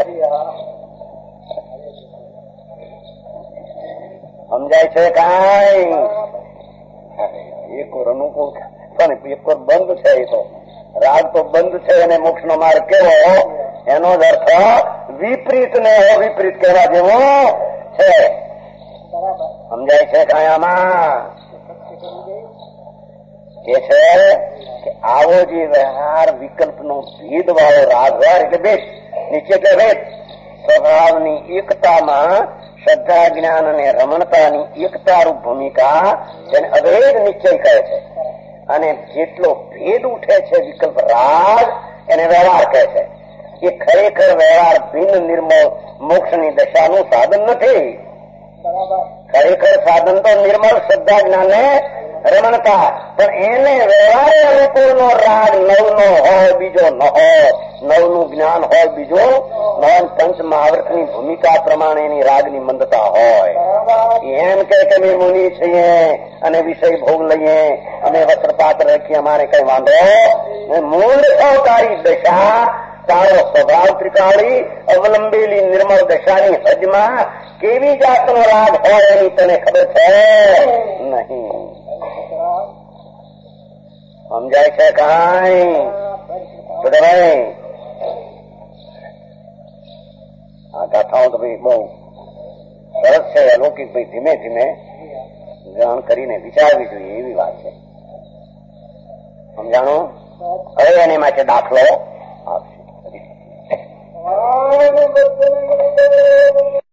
સમજાય છે કાંઈ? એક વાર અનુકૂળ પણ એક વાર બંધ છે. એ તો રાગ તો બંધ છે અને મોક્ષ નો માર્ગ કેવો એનો જ અર્થ વિપરીત ને અવિપરીત કહેવા જેવો છે. સમજાય છે કાંઈ? આમાં એ છે કે આવો જે વ્યવહાર વિકલ્પનો ભેદ વાળો રાગ વ્યવહાર એટલે ભેદ, નીચે એટલે ભેદ, સ્વભાવની એકતામાં શ્રદ્ધા જ્ઞાન અને રમણતાની એકતારૂપ ભૂમિકા જેને અભેદ નિશ્ચય કહે છે. અને જેટલો ભેદ ઉઠે છે વિકલ્પ રાગ એને વ્યવહાર કહે છે. એ ખરેખર વ્યવહાર ભિન્ન નિર્મળ મોક્ષની દશાનું સાધન નથી. ખરેખર સાધન તો નિર્મળ શ્રદ્ધા જ્ઞાને રમણતા. પણ એને વ્યવહારે અનુકૂળ નો રાગ નવનો હોય, બીજો ન હોય, નવનું જ્ઞાન હોય, બીજું નવ પંચ મહાવૃતની ભૂમિકા પ્રમાણે એની રાગની મંદતા હોય. એમ કે અમે મુનિ છીએ અને વિષય ભોગ લઈએ, અમે વસ્ત્રપાત્ર રાખીએ, અમારે કઈ વાંધો. મૂળ સહકારી દશા તારો સ્વભાવ ત્રિકાળી અવલંબેલી નિર્મળ દશાની હજમાં કેવી જાતનો રાગ હોય એની તને ખબર છે નહીં. સમજાય છે કાંઈ? ભાઈ આ ગાથાઓ તો ભાઈ બહુ સરસ છે, અલૌકિક. ભાઈ ધીમે ધીમે ગ્રહણ કરીને વિચારવી જોઈએ એવી વાત છે. સમજાણું? હવે એની માટે દાખલો આપશે.